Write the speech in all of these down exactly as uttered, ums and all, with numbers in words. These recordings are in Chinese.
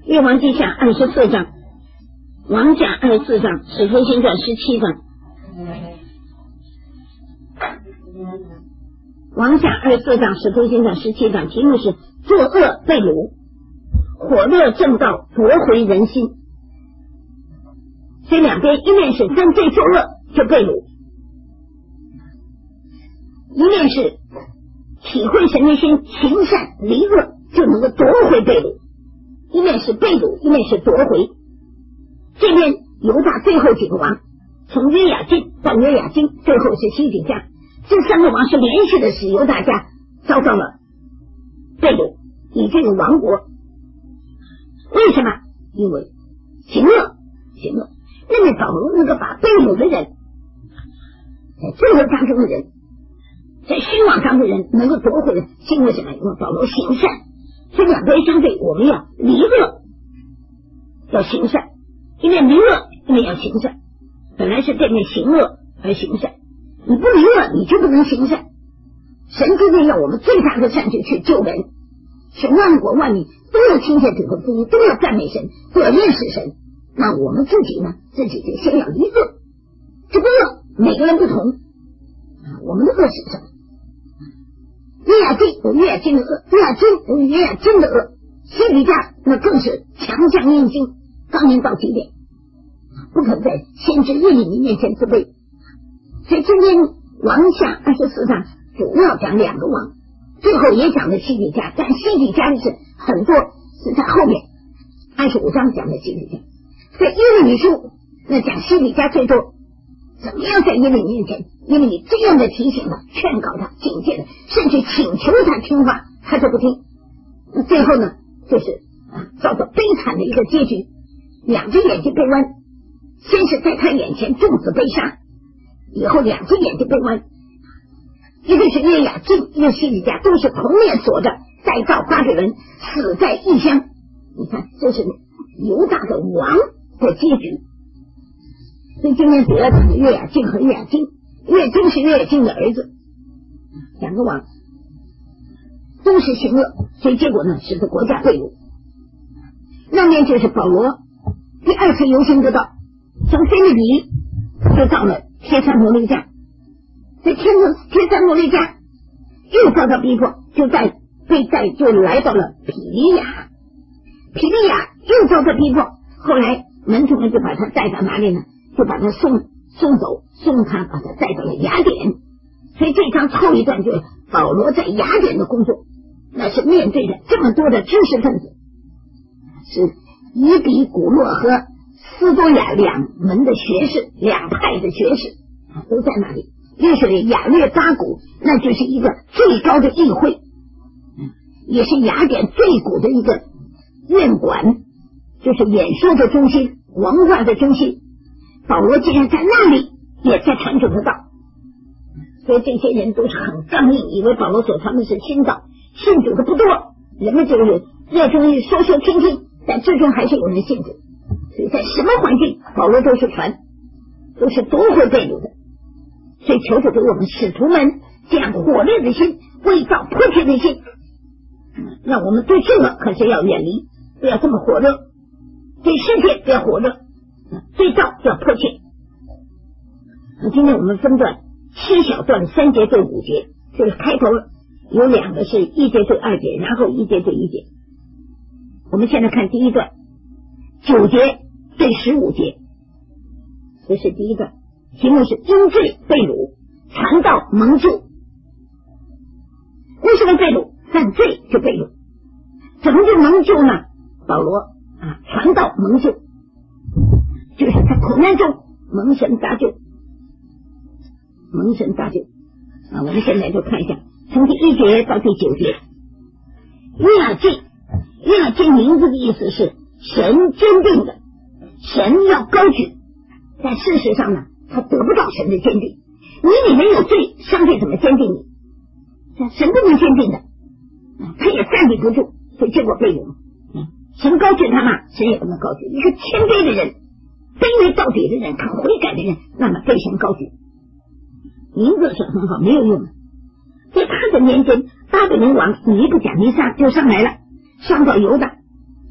列王记下二十四章，王下二十四章，使徒行传十七章。王下二十四章，使徒行传十七章，题目是作恶被掳，火热正道夺回人心。所以两边一面是犯罪作恶就被掳，一面是体会神的心，行善离恶就能够夺回被掳。一面是被掳，一面是夺回。这边犹大最后几个王，从约雅敬到约雅金，最后是西底家，这三个王是连续的使犹大家遭到了被掳，以这个王国。为什么？因为行恶，行恶。那么保罗能够把被掳的人，在罪恶当中的人，在虚妄当中的人能够夺回来，是因为什么？因为保罗行善。这两边相对，我们要离恶，要行善，一面离恶，一面要行善。本来是这面行恶而行善，你不离恶，你就不能行善。神真正要我们最大的善去去救人，使万国万民都要听见这个福音，都要赞美神，都要认识神。那我们自己呢？自己就先要离恶。这个恶每个人不同啊，我们的恶是什么？约雅敬有约雅敬的恶，约雅金有约雅金的恶，西底家那更是强将硬心，刚硬到极点，不肯在先知耶利米面前自卑。所以今天王下二十四章主要讲两个王，最后也讲的西底家，但西底家的是很多是在后面二十五章讲的西底家。在耶利米书那讲西底家最多，怎么样在耶利米面前，因为你这样的提醒他、劝告他、警戒他，甚至请求他听话，他就不听。最后呢，就是啊，遭到悲惨的一个结局，两只眼睛被剜，先是在他眼前众子被杀，以后两只眼睛被剜，一个是约雅敬，一个西底家，都是同面锁着，再造巴比伦，死在异乡。你看，这是犹大的王的结局。所以今天主要讲的约雅敬和约雅金，约雅金是约雅敬的儿子，两个王都是行恶，所以结果呢，使得国家被掳。那面就是保罗第二次游行得到，从腓立比就到了帖撒罗尼迦，在帖帖撒罗尼迦又遭到逼迫，就在被带就来到了毗利亚，毗利亚又遭到逼迫，后来门徒们就把他带到哪里呢？就把他送送走，送他把他带到了雅典。所以这章后一段就是保罗在雅典的工作，那是面对着这么多的知识分子，是以比古洛和斯多亚两门的学士，两派的学士都在那里。又是雅略巴谷，那就是一个最高的议会，也是雅典最古的一个院馆，就是演说的中心，文化的中心。保罗竟然在那里也在传主的道，所以这些人都是很刚硬，以为保罗所传的是新道，信主的不多，人们就是热衷于说说听听，但最终还是有人信主。所以在什么环境，保罗都是传，都是夺回被掳的。所以求主给我们使徒们这样火烈的心，为造迫切的心，让我们对罪恶可是要远离，不要这么火热，对世界不要火热，对造要迫切。今天我们分段七小段，三节对五节，这个开头有两个是一节对二节，然后一节对一节。我们现在看第一段，九节对十五节，这是第一段，题目是因罪被掳，传道蒙救。为什么被掳？犯罪就被掳，怎么就蒙救呢？保罗啊，传道蒙救，就是在苦难中蒙神搭救，蒙神搭救啊！我们现在就看一下，从第一节到第九节。约雅敬，约雅敬名字的意思是神坚定的，神要高举，但事实上呢，他得不到神的坚定。你里面有罪，上帝怎么坚定你？神不能坚定的，他也站立不住，所以结果被掳。神高举他嘛，神也不能高举。一个谦卑的人，卑微到底的人，肯悔改的人，那么被神高举。名字是很好，没有用的。在他的年间，巴比伦王尼布甲尼撒就上来了，上到犹大，开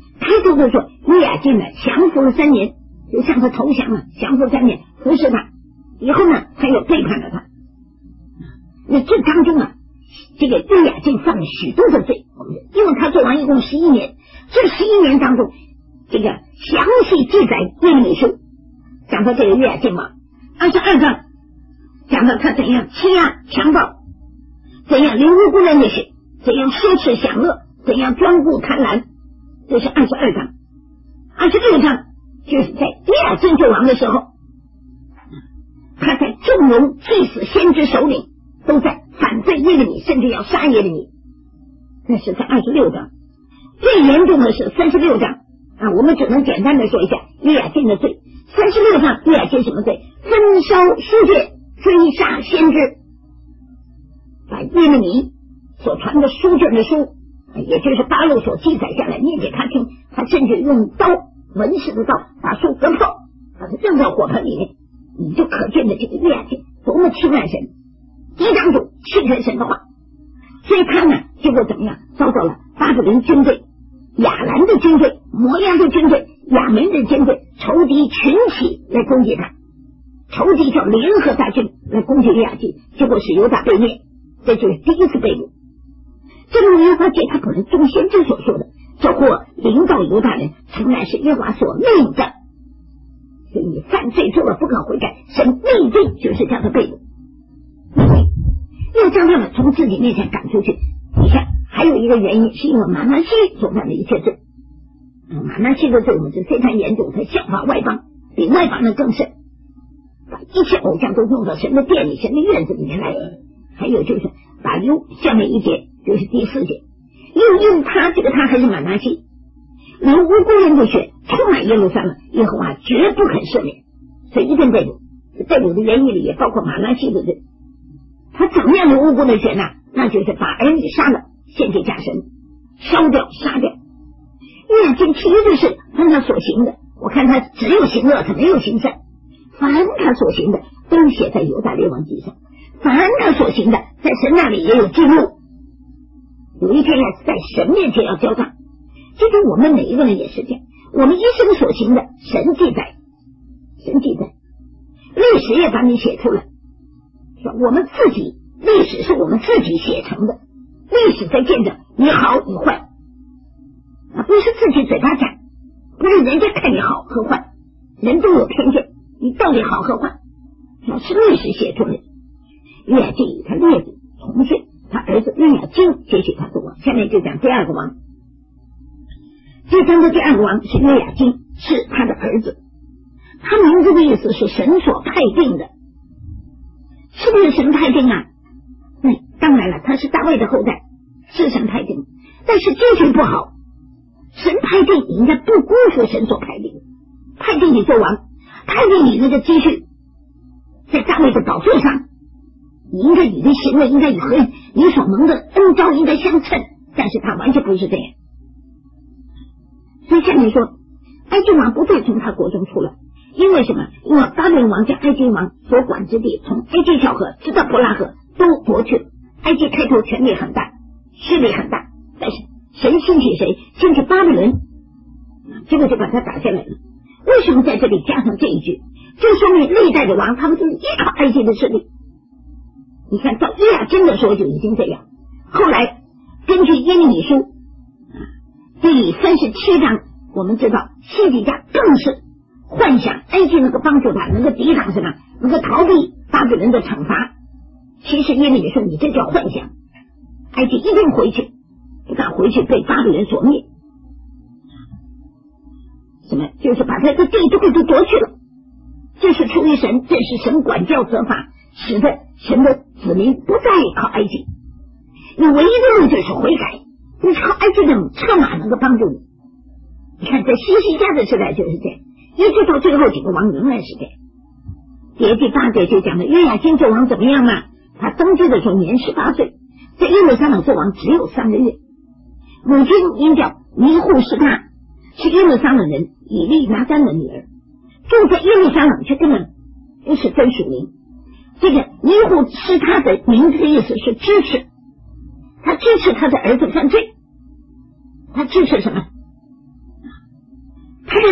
就是说约雅斤呢降服了三年，就向他投降了，降服三年服侍他，以后呢他又背叛了他。那这当中啊，这个约雅斤犯了许多的罪，因为他做王一共十一年，这十一年当中，这个详细记载耶利米书，讲到这个约雅斤王二十二章，讲到他怎样欺压强暴，怎样流无辜人的血，怎样奢侈享乐，怎样专顾贪婪，这是二十二章。二十六章就是在约雅斤做王的时候，他在纵容祭司先知首领都在反对耶利米，甚至要杀耶利米，那是在二十六章。最严重的是三十六章啊，我们只能简单的说一下约雅斤的罪。三十六章约雅斤什么罪？焚烧书卷，追杀先知，把耶利米所传的书卷的书，也就是八路所记载下来念给他听，他甚至用刀，文士的刀把书割破，把它扔到火盆里面，你就可见的这个约雅斤多么轻慢神，抵挡主弃绝神的话，所以他呢结果怎么样？遭到了巴比伦军队、亚兰的军队、摩押的军队、亚门的军队仇敌群起来攻击他，仇敌叫联合大军来攻击约雅斤，结果是犹大被灭，这就是第一次被掳。正如耶和华借他可能众先知所说的，这祸临到犹大人，诚然是耶和华所命的。所以你犯罪做了不可悔改，神命定就是叫他被掳，要将他们从自己面前赶出去。你看还有一个原因，是因为马拿西所犯的一切罪。嗯、马拿西的罪我们是非常严重，他效法外邦，比外邦的更甚，把一切偶像都弄到神的殿里、神的院子里面来。还有就是把用下面一节就是第四节，又用他这个他还是马拿西流无辜人的血充满耶路撒冷，耶和华绝不肯赦免。所以一定被掳，被掳的原因里也包括马拿西的罪。他怎么样流无辜的血呢？那就是把儿女杀了，献给假神，烧掉杀掉。约雅斤其余的事按他所行的，我看他只有行恶，他没有行善，凡他所行的都写在犹大列王记上，凡他所行的在神那里也有记录，有一天要在神面前要交账。就跟我们每一个人也是这样，我们一生所行的神记载，神记载，历史也把你写出来，我们自己历史是我们自己写成的，历史在见证你好你坏啊，不是自己嘴巴讲，不是人家看你好和坏，人都有偏见，你到底好和坏是历史写出来的。约雅斤以他列祖同岁，他儿子约雅斤接续他做王。下面就讲第二个王，第三个第二个王是约雅斤，是他的儿子，他名字的意思是神所派定的。是不是神派定啊？嗯，当然了，他是大卫的后代，是神派定，但是继续不好，神派定你应该不辜负神所派定，派定你做王，派定你那个积蓄在大卫的宝座上，你应该你的行为应该与和你所蒙的恩召应该相称，但是他完全不是这样。所以下面说埃及王不再从他国中出来，因为什么？因为巴比伦王将埃及王所管之地从埃及小河直到伯拉河都夺去了。埃及开头权力很大，势力很大，但是神兴起谁？兴起巴比伦，结果就把他打下来了。为什么在这里加上这一句？就说明历代的王他们都是依靠埃及的势力。你看到约雅斤的时候就已经这样，后来根据耶利米书第三十七章，我们知道西底家更是幻想埃及能够帮助他，能够抵挡什么，能够逃避巴比伦的惩罚。其实耶利米说你这叫幻想，埃及一定回去，不但回去被巴比伦所灭，什么就是把他的地都给都夺去了。这是出于神，这是神管教责罚，使得神的子民不再靠埃及。你唯一的路就是悔改，你靠埃及的车马能够帮助你。你看在西西家的时代就是这样，一直到最后几个王仍然是这样。第第八节就讲的约雅斤做王怎么样呢？他登基的时候年十八岁，在耶路撒冷做王只有三个月。母亲名叫尼户示他，是耶路撒冷人以利拿单的女儿，住在耶路撒冷却根本不是真属灵。这个尼户示他的名字的意思是支持，他支持他的儿子犯罪，他支持什么？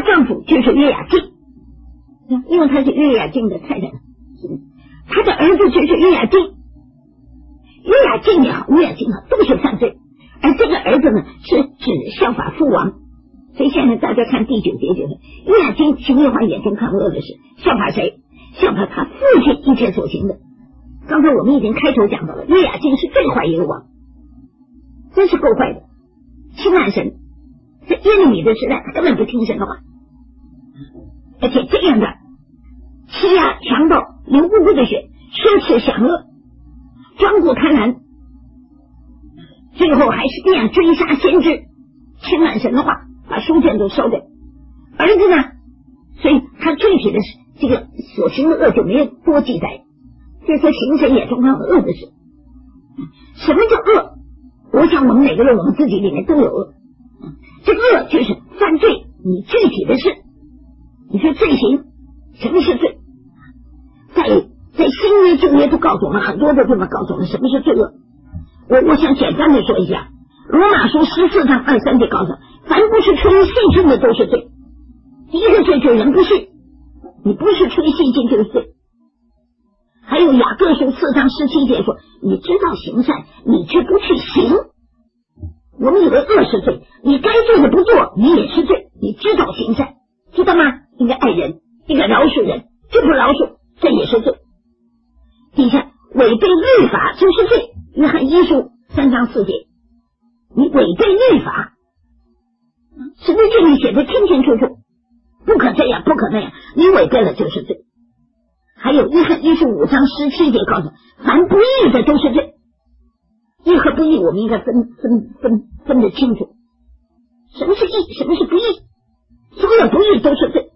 丈夫就是约雅敬，因为她是约雅敬的太太，她的儿子就是约雅敬，约雅敬也好，约雅敬好，都是犯罪。而这个儿子呢，是指效法父王。所以现在大家看第九节就是约雅敬行耶和华眼中看恶的事，效法谁？效法他父亲一切所行的。刚才我们已经开头讲到了，约雅敬是最坏一个王，真是够坏的，轻慢神，在耶利米的时代根本不听神的话，而且这样的欺压强盗，流无辜的血，奢侈享乐，专顾贪婪，最后还是这样追杀先知，轻慢神的话，把书卷都烧掉。儿子呢，所以他具体的这个所行的恶就没有多记载，这是行神眼中看恶的事。什么叫恶？我想我们每个人我们自己里面都有恶，这个恶就是犯罪，你具体的事，你说罪行，什么是罪？在在新约旧约都告诉我们，很多都这么告诉我们什么是罪恶。我我想简单的说一下，罗马书十四章二三节告诉，凡不是出于信心的都是罪。第一个罪就是人不信，你不是出于信心就是罪。还有雅各书四章十七节说，你知道行善，你却不去行。我们以为恶是罪，你该做的不做，你也是罪。你知道行善，知道吗？应该爱人，应该饶恕人，这不饶恕，这也是罪。底下违背律法就是罪。约翰一书三章四节，你违背律法，神的诫命写的清清楚楚，不可这样，不可那样，你违背了就是罪。还有约翰一书五章十七节告诉，凡不义的都是罪。义和不义我们应该分分分分得清楚，什么是义，什么是不义，所有不义都是罪。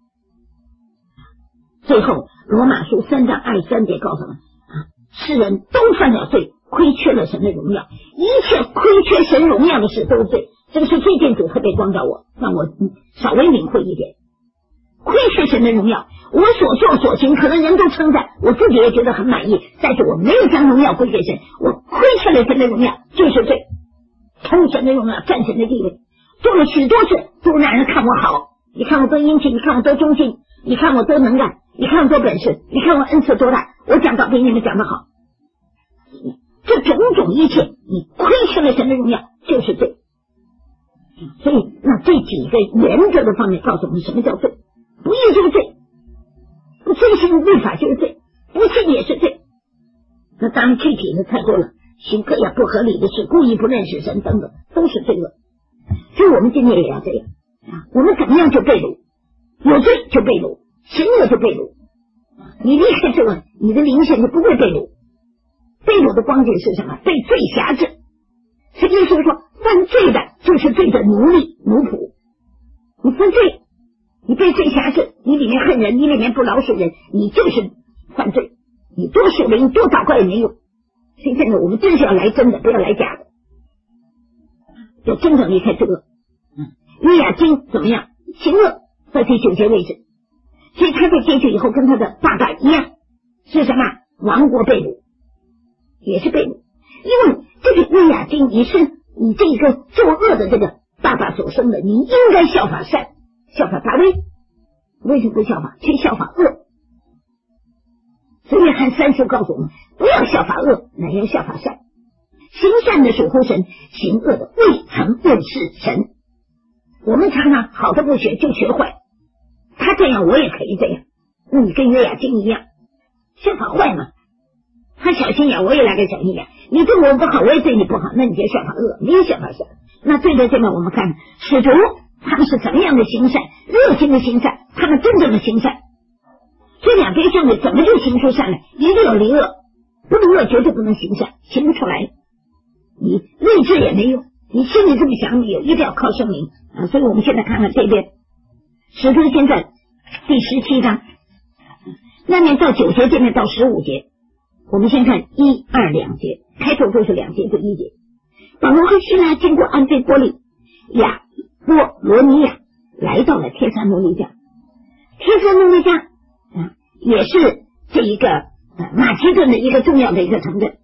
最后罗马书三章二十三节告诉我们，世人都犯了罪，亏缺了神的荣耀，一切亏缺神荣耀的事都是罪。这个是最近主特别光照我，让我稍微领会一点。亏缺神的荣耀，我所做所行可能人都称赞，我自己也觉得很满意，但是我没有将荣耀归给神，我亏缺了神的荣耀就是罪。偷神的荣耀，占神的地位，做了许多事都让人看我好，你看我多殷勤，你看我多忠心，你看我多能干，你看我多本事，你看我恩赐多大，我讲道比你们讲得好，这种种一切你亏缺了神的荣耀就是罪。所以那这几个原则的方面告诉我们什么叫罪，不义就是罪，不遵行律法就是罪，不信也是罪。那当然具体的太多了，行各样不合理的事，故意不认识神等等，都是罪恶。所以我们今天也要这样啊，我们怎么样就被掳，有罪就被掳，行恶就被掳，你离开这个，你的灵性就不会被掳。被掳的光景是什么？被罪辖制。所以说说犯罪的就是罪的奴隶奴仆，你犯罪，你被罪辖制，你里面恨人，你里面不饶恕人，你就是犯罪，你多属灵多祷告也没用。所以现在我们真是要来真的，不要来假的，要真正离开这个。约雅斤怎么样？行恶，在第九节位置，所以他在进去以后跟他的爸爸一样，是什么？亡国被掳，也是被掳。因为这个约雅斤你是你这个作恶的这个爸爸所生的，你应该效法善，效法大卫，为什么不效法？却效法恶。所以约翰三书告诉我们，不要效法恶，乃要效法善。行善的属乎神，行恶的未曾认识神。我们常常好的不学就学坏，他这样我也可以这样，那你跟约雅斤一样，效法坏嘛？他小心眼，我也来个小心眼，你对我不好，我也对你不好，那你就效法恶，没有效法善。那对着这边我们看使徒他们是怎么样的行善，热心的行善，他们真正的行善。这两边上面怎么就行出善来？一定有离恶，不离恶绝对不能行善，行不出来。你睿智也没用，你心里这么想，你一定要靠圣灵啊！所以我们现在看看这边，使徒现在第十七章，那面到九节，这面到十五节。我们先看一二两节，开头都是两节，就一节。保罗和希拉经过安菲波利、亚波罗尼亚，来到了帖撒罗尼迦。帖撒罗尼迦啊，也是这一个、啊、马其顿的一个重要的一个城镇，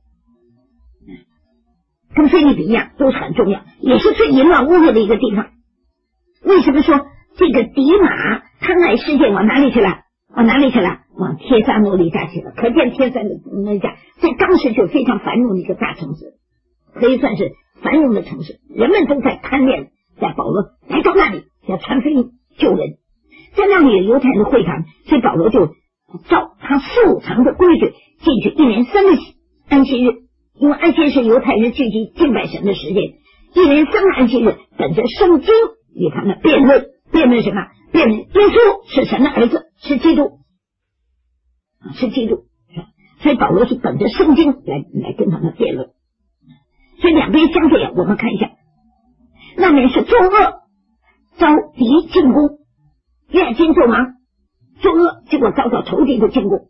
跟腓立比一样，都是很重要，也是最淫乱污秽的一个地方。为什么说这个迪马贪爱世界往哪里去了？往哪里去了？往帖撒罗尼迦去了。可见帖撒罗尼迦在当时就非常繁荣的一个大城市，可以算是繁荣的城市，人们都在贪恋，在保罗来到那里要传福音救人，在那里有犹太人的会堂，所以保罗就照他素常的规矩进去，一连三个安息日，因为安息日是犹太人聚集敬拜神的时间，一连三个安息日本着圣经与他们辩论，辩论什么？辩论耶稣是神的儿子，是基督，是基督。所以保罗是本着圣经来来跟他们辩论。所以两边相对啊，我们看一下，那边是作恶遭敌进攻，约雅斤做王作恶，结果遭到仇敌的进攻，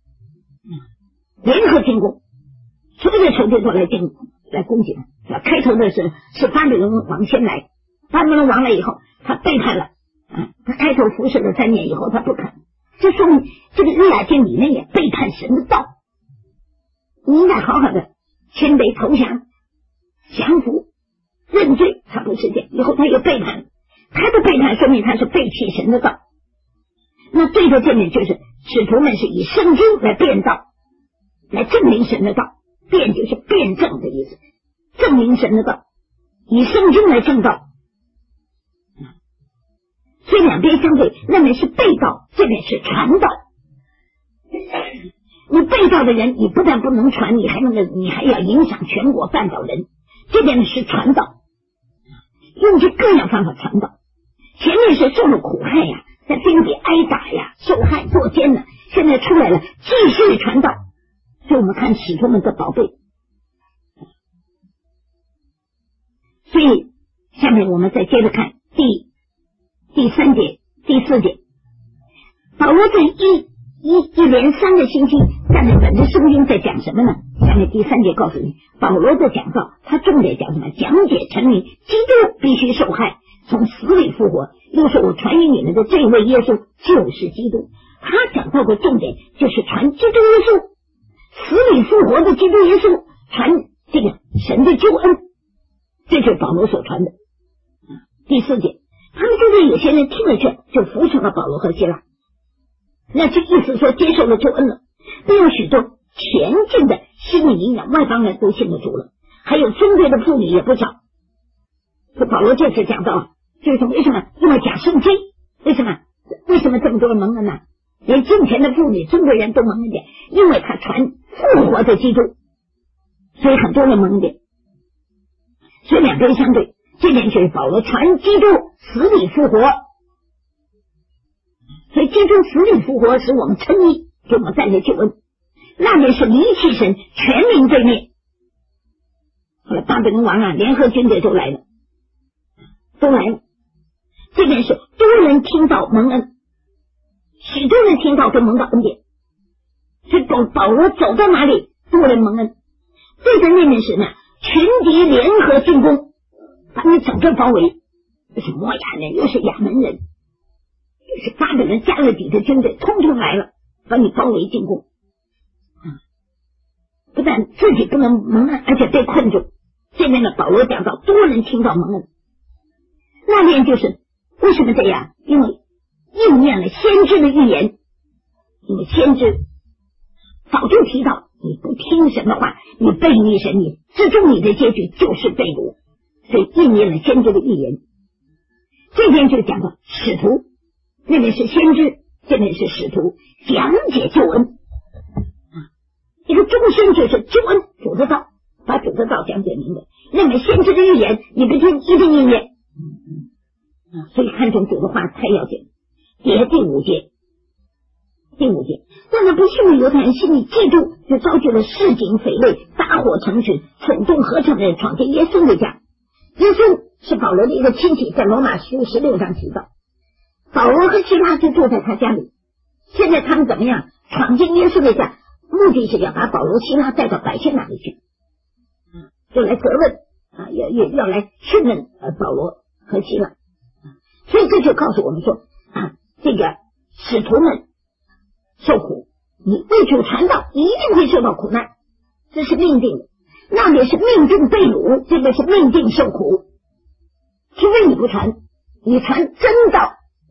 联合进攻，所有的仇敌都来进来攻击他。开头的是是巴比伦王先来，巴比伦王来以后，他背叛了，啊，他开头服侍了三年以后，他不肯，这说明这个约雅斤里面也背叛神的道。你应该好好的谦卑投降、降服、认罪，他不是这样。以后他又背叛，他的背叛说明他是背弃神的道。那对着这面就是使徒们是以圣经来辩道，来证明神的道。辩就是辩证的意思，证明神的道，以圣经来证道。所以两边相对，那边是背道，这边是传道。你背道的人，你不但不能传，你还能够，你还要影响全国绊倒人。这边是传道，用尽各样方法传道。前面是受了苦害呀，在兵里挨打呀，受害作奸呢，现在出来了，继续传道。所以我们看使徒们的宝贝。所以下面我们再接着看第第三节、第四节。保罗这一一一连三个星期，下面本着圣经在讲什么呢？下面第三节告诉你，保罗的讲道，他重点讲什么？讲解陈明基督必须受害，从死里复活。又说我传给你们的这位耶稣就是基督。他讲到的重点就是传基督耶稣，死里复活的基督耶稣，传这个神的救恩，这就是保罗所传的。第四节，他们就是有些人听了这就服从了保罗和希拉，那这意思说接受了救恩了，并有许多前进的心理营养，外邦人都信了主了，还有尊贵的妇女也不少。这保罗这次讲到，就是为什么？因为讲圣经，为什么？为什么这么多人蒙恩呢？连敬虔的妇女、尊贵人都蒙恩点，因为他传复活的基督，所以很多人蒙恩点。所以两边相对，这边就是保罗传基督死里复活。所以基督死里复活使我们称义，给我们带来救恩。那边是离弃神，全民对灭。后来巴比伦王啊，联合军队都来了，都来了。这边是多人听到蒙恩，许多人听到都蒙到恩典。所以保保罗走到哪里，多人蒙恩。对着那面是呢，群敌联合进攻，把你整个包围。又是摩亚人，又是亚门人，是巴比伦加勒底的军队通通来了，把你包围进攻。不但自己不能蒙恩，而且被困住。这边的保罗讲到多人听到蒙恩，那边就是为什么这样？因为应验了先知的预言。因为先知早就提到，你不听神的话，你背逆神，你最终你的结局就是被掳，所以应验了先知的预言。这边就讲到使徒，那边是先知，这边是使徒，讲解救恩。一个终身就是救恩，主的道，把主的道讲解明白。那边先知的预言，你不听一定应验。所以看重主的话太要紧。也第五节，第五节，那么不信的犹太人心里嫉妒，就招聚了市井匪类，大火成群，蠢动合成的人闯进耶稣的家。耶稣是保罗的一个亲戚，在罗马书十六章提到，保罗和希拉就住在他家里。现在他们怎么样？闯进耶稣的家，目的是要把保罗、希拉带到百姓那里去，就来责问啊，要要要来询问呃保罗和希拉。所以这就告诉我们说啊，这个使徒们受苦，你为主传道，一定会受到苦难，这是命定的。那边是命定被掳，这边是命定受苦。除非你不传，你传真道，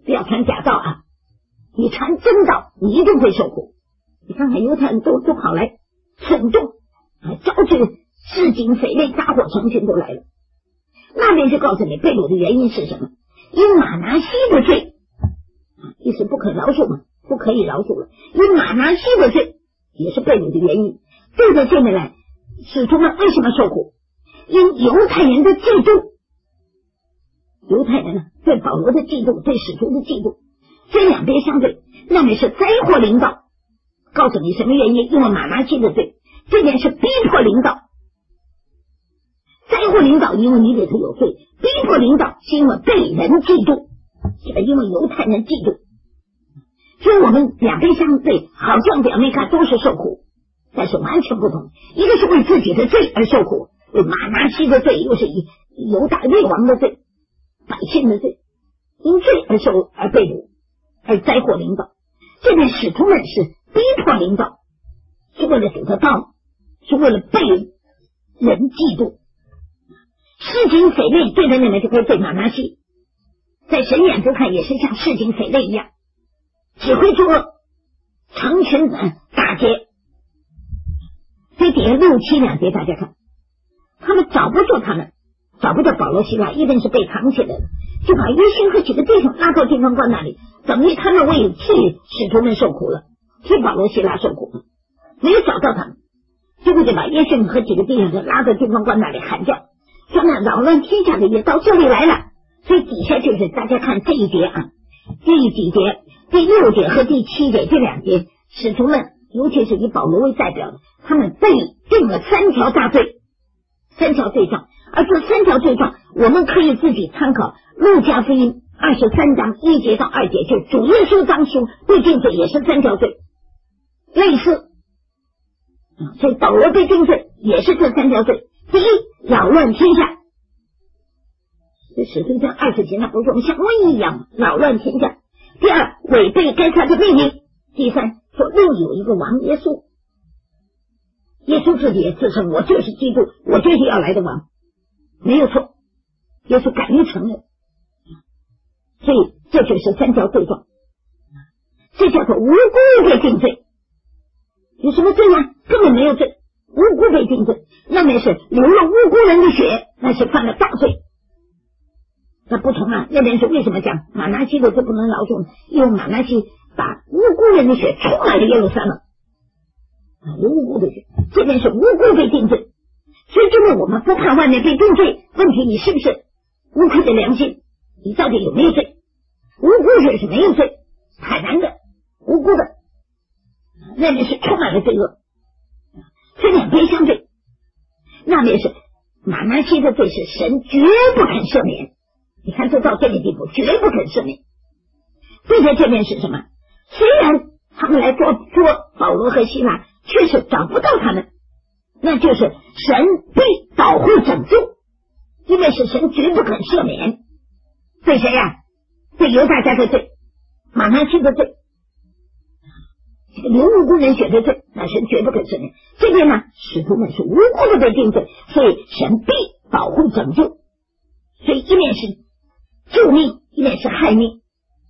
不要传假道啊，你传真道，你一定会受苦。你看看犹太人都都跑来蠢动啊，招致市井匪类大伙成群都来了。那边就告诉你被掳的原因是什么？因马拿西的罪，意思不可饶恕嘛，不可以饶恕了。因马拿西的罪也是被掳的原因。对着这边来，使徒们为什么受苦？因犹太人的嫉妒，犹太人呢对保罗的嫉妒，对使徒的嫉妒，这两边相对，那边是灾祸临到。告诉你什么原因？因为马拿西的罪，这边是逼迫临到。灾祸领导，因为你里头有罪；逼迫领导，是因为被人嫉妒，因为犹太人嫉妒。所以我们两边相对，好像表面看都是受苦，但是完全不同。一个是为自己的罪而受苦，为马拿西的罪，又是以犹大列王的罪，百姓的罪，因罪而受而被掳，而灾祸领导。这边使徒们是逼迫领导，是为了主的道，是为了被人嫉妒。市井匪类对着那边就会对马拿西，在神眼中看也是像市井匪类一样，只会作恶，成群的打劫。这底下六七两节大家看，他们找不住他们，找不到保罗希腊，一定是被藏起来了，就把约逊和几个弟兄拉到地方官那里，等于他们为替使徒们受苦了，替保罗希腊受苦了，没有找到他们，结果就把约逊和几个弟兄就拉到地方官那里喊叫，说呢扰乱天下的也到这里来了。所以底下就是大家看这一节啊，第几节？第六节和第七节这两节，使徒们尤其是以保罗为代表的，他们被定了三条大罪，三条罪状。而这三条罪状我们可以自己参考路加福音二十三章一节到二节，就主耶稣当初被定罪也是三条罪，类似，所以保罗被定罪也是这三条罪。第一，扰乱天下，这使徒章二十节那不是我们像瘟疫一样扰乱天下。第二，违背该撒的命令。第三，说另有一个王耶稣，耶稣自己也自称我就是基督，我就是要来的王，没有错，耶稣敢于承认。所以这就是三条罪状，这叫做无辜被定罪。有什么罪啊？根本没有罪，无辜被定罪，那面是流了无辜人的血，那是犯了大罪。那不同啊，那边是为什么讲马拿西的就不能饶恕呢？因为马拿西把无辜人的血充满了耶路撒冷啊，有无辜的血，这边是无辜被定罪。所以这边我们不看外面被定罪，问题你是不是无愧的良心，你到底有没有罪？无辜者是没有罪，坦然的无辜的，那边是充满了罪恶，这两边相对，那边是马拿西的罪是神绝不肯赦免。你看这到这个地步绝不肯赦免。对在这边是什么？虽然他们来捉捉保罗和希拉，确实找不到他们，那就是神必保护拯救，因为是神绝不肯赦免。对谁呀、啊？对犹大家的罪，马拿西的罪，这个流无辜人血的罪，那神绝不肯赦免。这边呢，使徒们是无辜的被定罪，所以神必保护拯救。所以一面是救命，一面是害命。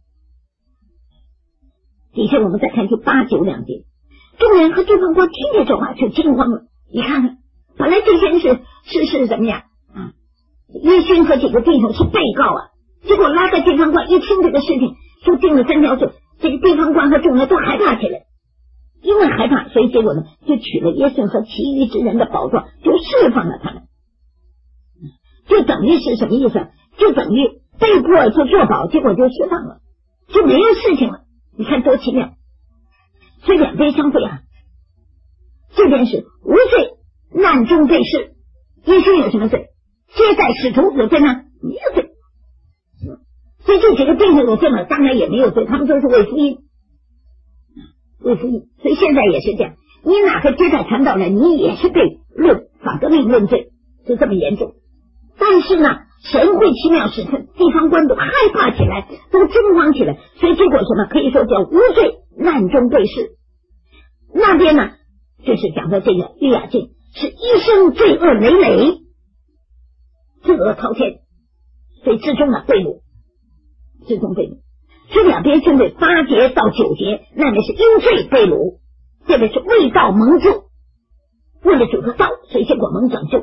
底下我们再看第八九两节，众人和地方官听见这话就惊慌了。你看看，本来这些人是是是怎么样啊？约逊和几个弟兄是被告啊，结果拉到地方官一听这个事情，就定了三条罪，这个地方官和众人都害怕起来，因为害怕，所以结果呢，就取了约逊和其余之人的宝状，就释放了他们。就等于是什么意思？就等于被迫就做保，结果就释放了，就没有事情了。你看多奇妙！所以两边相对啊，这边是无罪，难中被释。耶稣有什么罪？接待使徒有罪吗？没有罪。所以这几个弟兄有罪吗？当然也没有罪，他们都是为福音，为福音。所以现在也是这样，你哪个接待传道人，你也是被论法革命论罪，就这么严重。但是呢，神会奇妙使地方官都害怕起来，都惊慌起来，所以结果什么？可以说叫无罪，难中被释。那边呢，就是讲的这个约雅敬是一生罪恶累累，罪恶滔天，所以至终呢被掳，至终被掳。 这两边针对八节到九节，那边是因罪被掳，这边是为道蒙救，为了主的道，所以结果蒙拯救。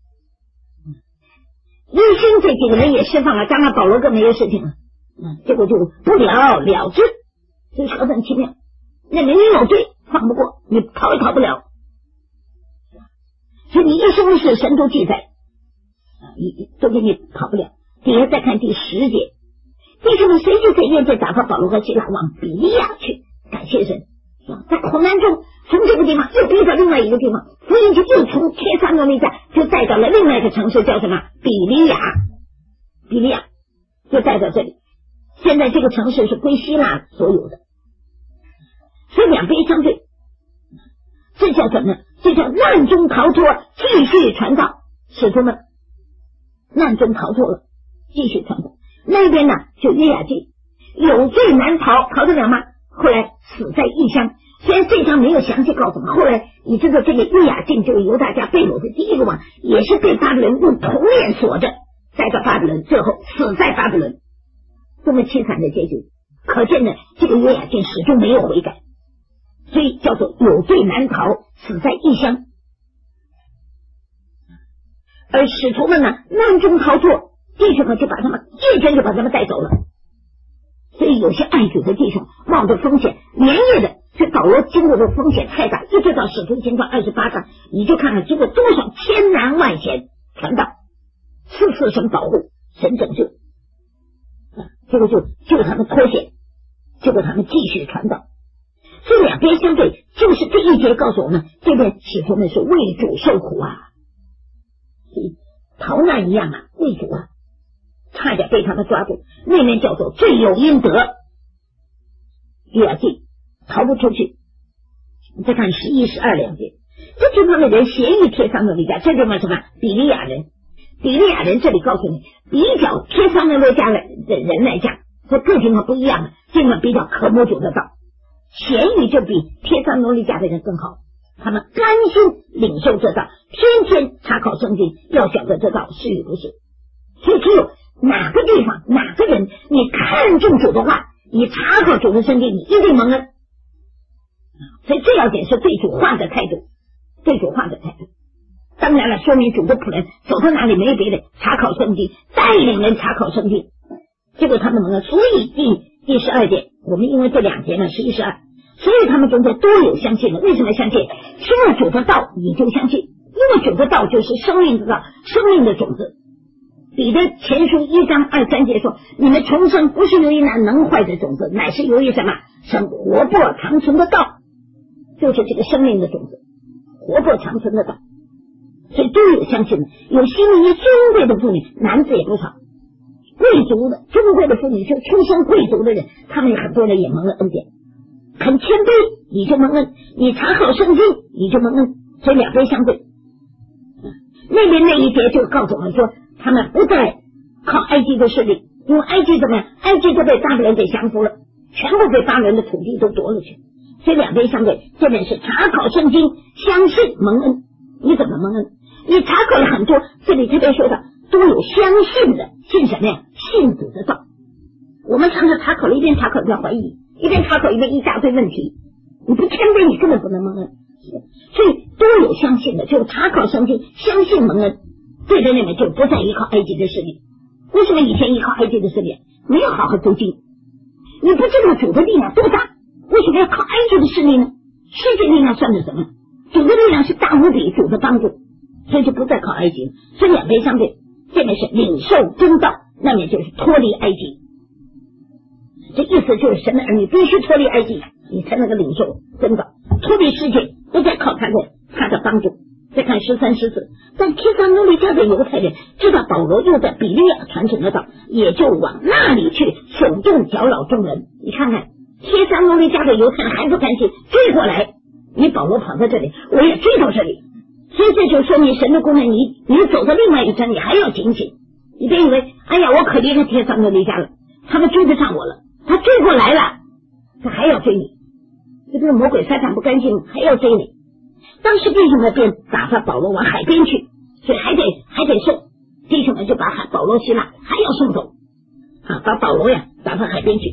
一心这几个人也释放了，当然保罗更没有事情了，嗯，结果就不了了之，这是何等奇妙！那明明有罪，放不过，你逃也逃不了。所以你一生的事，神都记载，啊，你都给你跑不了。底下再看第十节，弟兄们，谁就在愿这打发保罗和希拉往比利亚去，感谢神。在苦难中，从这个地方又逼到另外一个地方，福音就又从帖撒罗尼迦就带到了另外一个城市，叫什么？比利亚。比利亚就带到这里。现在这个城市是归希腊所有的，所以两边相对，这叫什么呢？这叫难中逃脱，继续传道。使徒们难中逃脱了，继续传道。那边呢，就约雅敬有罪难逃，逃得了吗？后来死在异乡，虽然这章没有详细告诉我们。后来你知道这个约雅敬就是犹大家被掳的第一个王，也是被巴比伦用铜链锁着带到巴比伦，最后死在巴比伦，这么凄惨的结局。可见呢，这个约雅敬始终没有悔改，所以叫做有罪难逃，死在异乡。而使徒们呢，难中逃脱，弟兄们就把他们夜间就把他们带走了。所以有些爱主的弟兄冒着风险连夜的，这保罗经过的风险太大，一直到使徒行传二十八章，你就看看经过多少千难万险传道，次次神保护，神拯救，啊，结果就救他们脱险，结果他们继续传道。所以两边相对，就是这一节告诉我们，这边使徒们是为主受苦啊，逃难一样啊，为主啊，差点被他们抓住。那边叫做罪有应得，约雅敬逃不出去。你再看十一十二两节，这地方的人协议帖撒罗尼迦，这地方什么？比利亚人。比利亚人这里告诉你，比较帖撒罗尼迦的人来讲，这各地方不一样的，这地方比较渴慕主的道，协议就比帖撒罗尼迦的人更好，他们甘心领受这道，天天查考圣经，要晓得这道是与不是。所以只有哪个地方哪个人你看重主的话，你查考主的圣经，你一定蒙恩。所以这要点是对主话的态度，对主话的态度。当然了，说明主的仆人走到哪里没有别的，查考圣经，带领人查考圣经，结果他们蒙恩。所以第第十二节，我们因为这两节呢，十一十二，所以他们中间都有相信的。为什么相信？听了主的道，你就相信，因为主的道就是生命的道，生命的种子。彼得前书一章二三节说，你们重生不是由于那能坏的种子，乃是由于什么？生活泼长存的道，就是这个生命的种子，活泼长存的道。所以都有相信的，有心里尊贵的妇女，男子也不少，贵族的尊贵的妇女，就出身贵族的人，他们有很多人也蒙了恩典，很谦卑你就蒙恩，你查考圣经你就蒙恩，所以两边相对。那边那一节就告诉我们说，他们不再靠埃及的势力，因为埃及怎么样？埃及都被巴比伦给降服了，全部被巴比伦的土地都夺了去。所以两边相对，这边是查考圣经，相信蒙恩。你怎么蒙恩？你查考了很多，这里特别说的都有相信的，信什么呀？信主的道。我们常常查考了，一边查考一边怀疑，一边查考一边一大堆问题，你不谦卑，你根本不能蒙恩。所以都有相信的，就查考圣经，相信蒙恩。对着那边就不再依靠埃及的势力。为什么以前依靠埃及的势力？没有好好读经，你不知道主的力量多大，为什么要靠埃及的势力呢？世界力量算是什么？主的力量是大无比，主的帮助，所以就不再靠埃及。所以两边相对，这边是领受真道，那边就是脱离埃及。这意思就是神的儿女必须脱离埃及，你才能够领受真道，脱离世界，不再靠他的他的帮助。再看十三十四，但帖撒罗尼迦的犹太人知道保罗又在比利亚传承的道，也就往那里去，手动搅扰众人。你看看帖撒罗尼迦的犹太人还不甘心，追过来，你保罗跑到这里，我也追到这里。所以这就说明神的功能，你你走到另外一个山，你还要警醒。你别以为哎呀我可离开帖撒罗尼迦了，他们追得上我了，他追过来了，他还要追你，这个魔鬼撒旦不甘心，还要追你。当时弟兄们便打发保罗往海边去，所以还得还得送，弟兄们就把保罗希腊还要送走啊，把保罗呀打发海边去。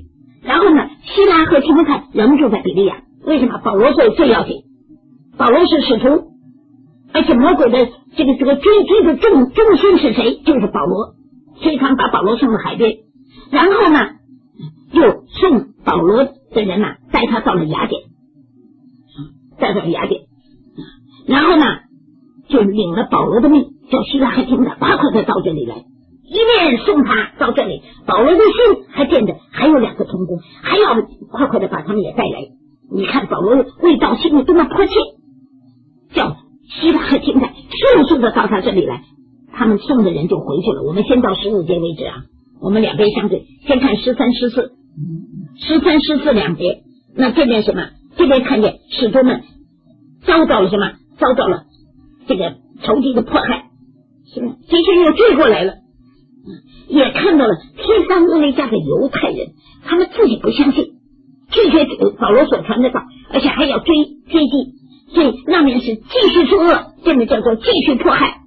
然后呢，希拉和提摩太仍住在比利亚。为什么？保罗最最要紧，保罗是使徒，而且魔鬼的这个这个追追的重重心是谁？就是保罗，所以他们把保罗送到海边，然后呢，又送保罗的人呢、啊，带他到了雅典，带到了雅典，然后呢，就领了保罗的命，叫希拉和提摩太快快的到这里来。一面送他到这里，保罗的心还见着还有两个同工，还要快快的把他们也带来。你看保罗为到心里多么迫切，叫希拉和提摩太迅速的到他这里来。他们送的人就回去了。我们先到十五节为止啊，我们两边相对，先看十三、十四，十三、十四两节。那这边什么？这边看见使徒们遭到了什么？遭到了这个仇敌的迫害，是吧？这些又追过来了。也看到了帖撒罗尼迦的犹太人，他们自己不相信，拒绝保罗所传的道，而且还要追追击，所以那面是继续作恶，这面叫做继续迫害。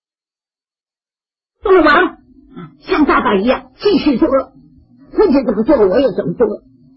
做了王像爸爸一样继续作恶，父亲怎么做我也怎么做。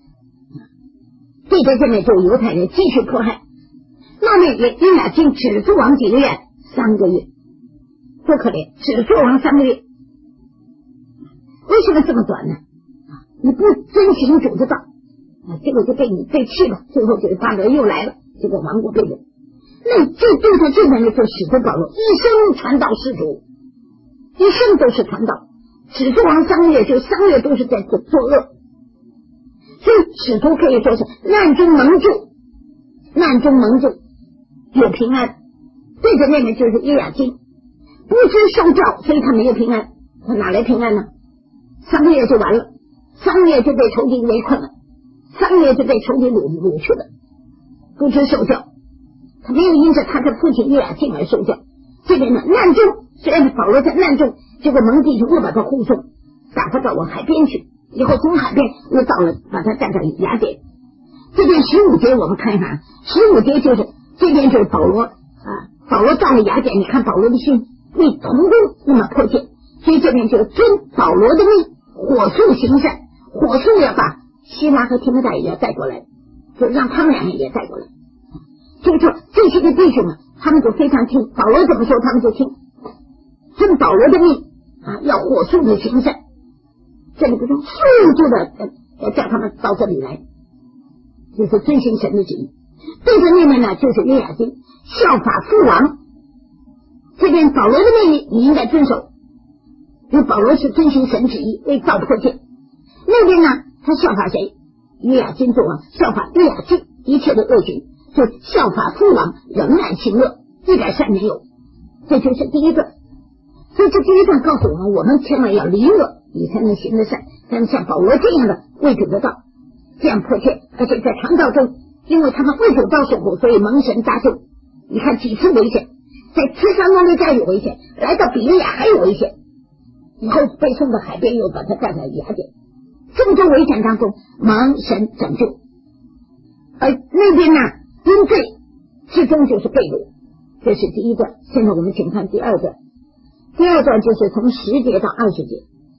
这个这面就犹太人继续迫害，那面也约雅斤只做王几个月？三个月，多可怜，只做王三个月。为什么这么短呢？你不遵行主的道，啊，结果就被你被弃了，最后这个大罗又来了，这个王国被人。那这对他这边呢，就使徒保罗一生传道施主，一生都是传道，只做王三个月，就三个月都是在作作恶，所以使徒可以说是难中蒙助，难中蒙助有平安。对着那边就是约雅斤，不知受教，所以他没有平安，他哪来平安呢？三个月就完了，三个月就被仇敌围困了，三个月就被仇敌掳掳去了，不知受教，他没有因着他的父亲约雅斤而受教。这边呢难中，虽然保罗在难中，结果蒙弟兄又把他护送，打发到往海边去，以后从海边又到了，把他带到雅典。这边十五节我们看一看，十五节就是这边就是保罗啊，保罗到了雅典，你看保罗的心为同工那么迫切，所以这边就遵保罗的命，火速行善，火速要把希拉和提摩太也要带过来，就让他们两个也带过来。所以说这些个弟兄们，他们就非常听保罗怎么说，他们就听，遵保罗的命啊，要火速的行善。这里不是速度的要叫他们到这里来，就是遵行神的旨意。对着那面呢，就是约雅斤效法父王。这边保罗的命令你应该遵守，因为保罗是遵行神旨意，为道迫切。那边呢，他效法谁？约雅斤做王，效法约雅斤一切的恶行，就效法父王，仍然行恶，一点善没有。这就是第一个。所以这第一段告诉我们，我们千万要离恶，你才能行得善，才能像保罗这样的为主的道，这样迫切。而且在传道中，因为他们为主道受苦，所以蒙神搭救。你看几次危险，在帖撒罗尼迦有危险，来到比利亚还有危险，以后被送到海边，又把他带到雅典。这么多危险当中，蒙神拯救。而那边呢，因罪最终就是被掳。这是第一段。现在我们请看第二段。第二段就是从十节到二十节，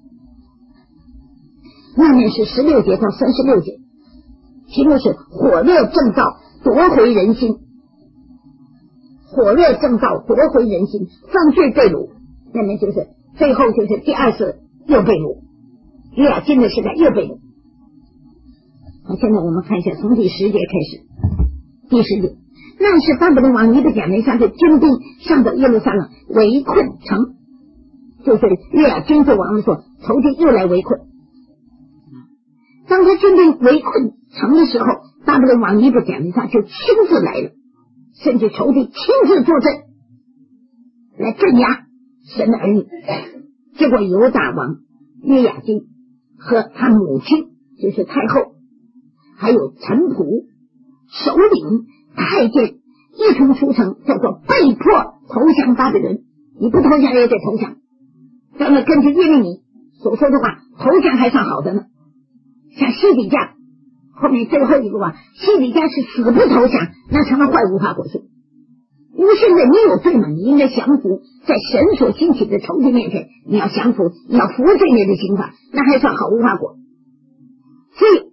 那面是十六节到三十六节，题目是火热正道夺回人心。火热正道夺回人心，犯罪被掳，那面就是最后就是第二次又被掳，约雅斤的时代又被掳。好，现在我们看一下从第十节开始。第十节，那是巴比伦王尼布甲尼撒的军兵上到耶路撒冷围困城，就是约雅斤做王的时候，仇敌又来围困。当他军兵围困城的时候，巴比伦王尼布甲尼撒就亲自来了，甚至仇敌亲自坐镇来镇压神的儿女。结果犹大王约雅斤和他母亲就是太后，还有臣仆、首领、太监一同出城，叫做被迫投降巴比伦。你不投降也得投降。咱们根据耶利米所说的话，投降还算好的呢。像西底家后面最后一个王，西底家是死不投降，那成了坏无花果树。因为现在你有罪嘛，你应该降服，在神所兴起的仇敌面前，你要降服，你要服罪孽的刑罚，那还算好无花果。所以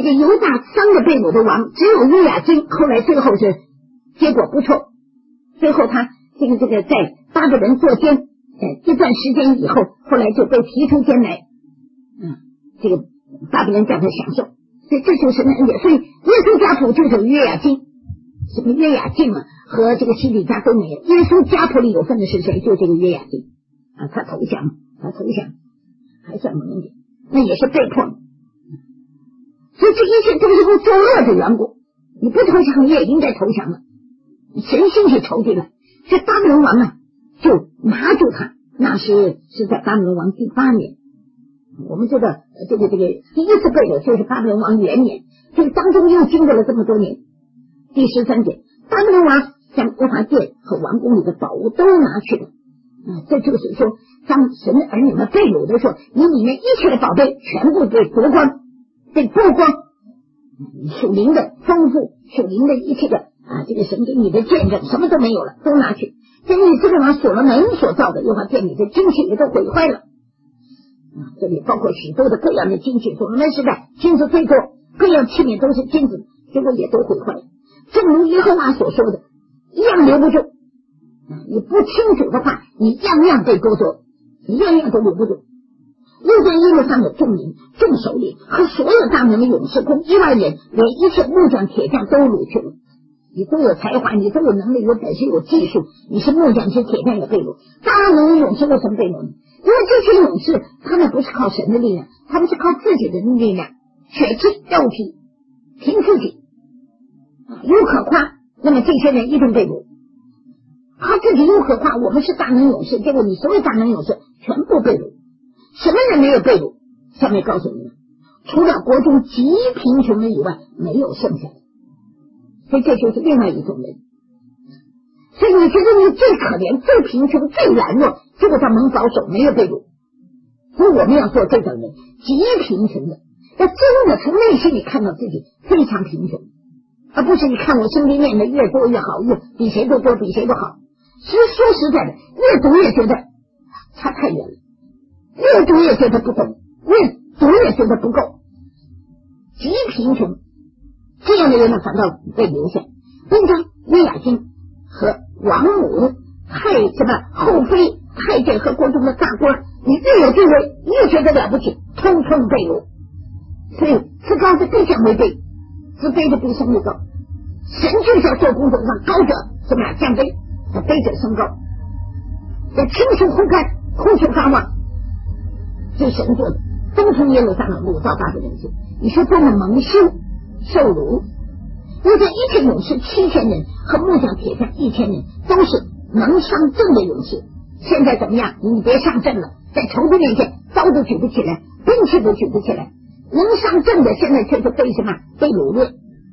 个犹大三个被掳的王，只有约雅斤后来最后是结果不错，最后他这个这个在巴比伦坐监呃一段时间以后，后来就被提出监来，嗯，这个巴比伦让他享受，这这就是那也所以耶稣家谱就是约雅斤，什么约雅斤啊和这个西底家都没有，耶稣家谱里有份的是谁？就这个约雅斤啊，他投降，他投降还算蒙的，那也是被迫的。所以这一切都是因为作恶的缘故，你不投降你也应该投降了，神兴起仇敌了。这巴比伦王呢就拿住他，那是是在巴比伦王第八年。我们知道这个这个第一次被掳就是巴比伦王元年，这个当中又经过了这么多年。第十三节，巴比伦王将耶和华殿和王宫里的宝物都拿去了。嗯，这就是说，当神的儿女们被掳的时候，你里面一切的宝贝全部被夺光，被剥光，属灵的丰富，属灵的一切的啊，这个神给你的见证什么都没有了，都拿去。这以色列王所罗门所造的耶和华殿里的金器也都毁坏了。啊，这里包括许多的各样的金器，所罗门时代金子最多，各样器皿都是金子，结果也都毁坏了。正如耶和华所说的，一样留不住。你不清楚的话，你样样被剥夺，你样样都留不住。又在耶路撒冷众民、众首领和所有大门的勇士共一万人，连一切木匠、铁匠都掳去了。你都有才华，你都有能力，有本事，有技术，你是木匠，是铁匠，也被掳。大门的勇士为什么被掳？因为这些勇士他们不是靠神的力量，他们是靠自己的力量，血气、肉体，凭自己有可夸，那么这些人一定被掳。他自己又可夸，我们是大能勇士，结果你所有大能勇士全部被掳。什么人没有被掳？下面告诉你们，除了国中极贫穷的以外，没有剩下的。所以这就是另外一种人。所以你觉得你最可怜、最贫穷、最软弱，结果他蒙保守，没有被掳。所以我们要做这种人，极贫穷的，要真的从内心里看到自己非常贫穷，而不是你看我身边念的越多越好，越比谁都多，比谁都好。其实说实在的，越读越觉得差太远了，越读越觉得不懂，越读越觉得不够，极贫穷，这样的人呢反倒被留下。应该约雅斤和王母、太什么后妃、太监和国中的大官，你越有地位，越觉得了不起，通通被掳。所以自高的必将为卑，自卑的必升为高。神就是要做工作，让高者什么呀降卑，让卑者升高，要清除枯干，枯朽发旺，这神做的。都从耶路撒冷掳到巴比伦去，你说多么蒙羞受辱！因为这一切勇士七千人和木匠铁匠一千人，都是能上阵的勇士。现在怎么样？你别上阵了，在仇敌面前刀都举不起来，兵器都举不起来，能上阵的现在却是被什么？被掳掠，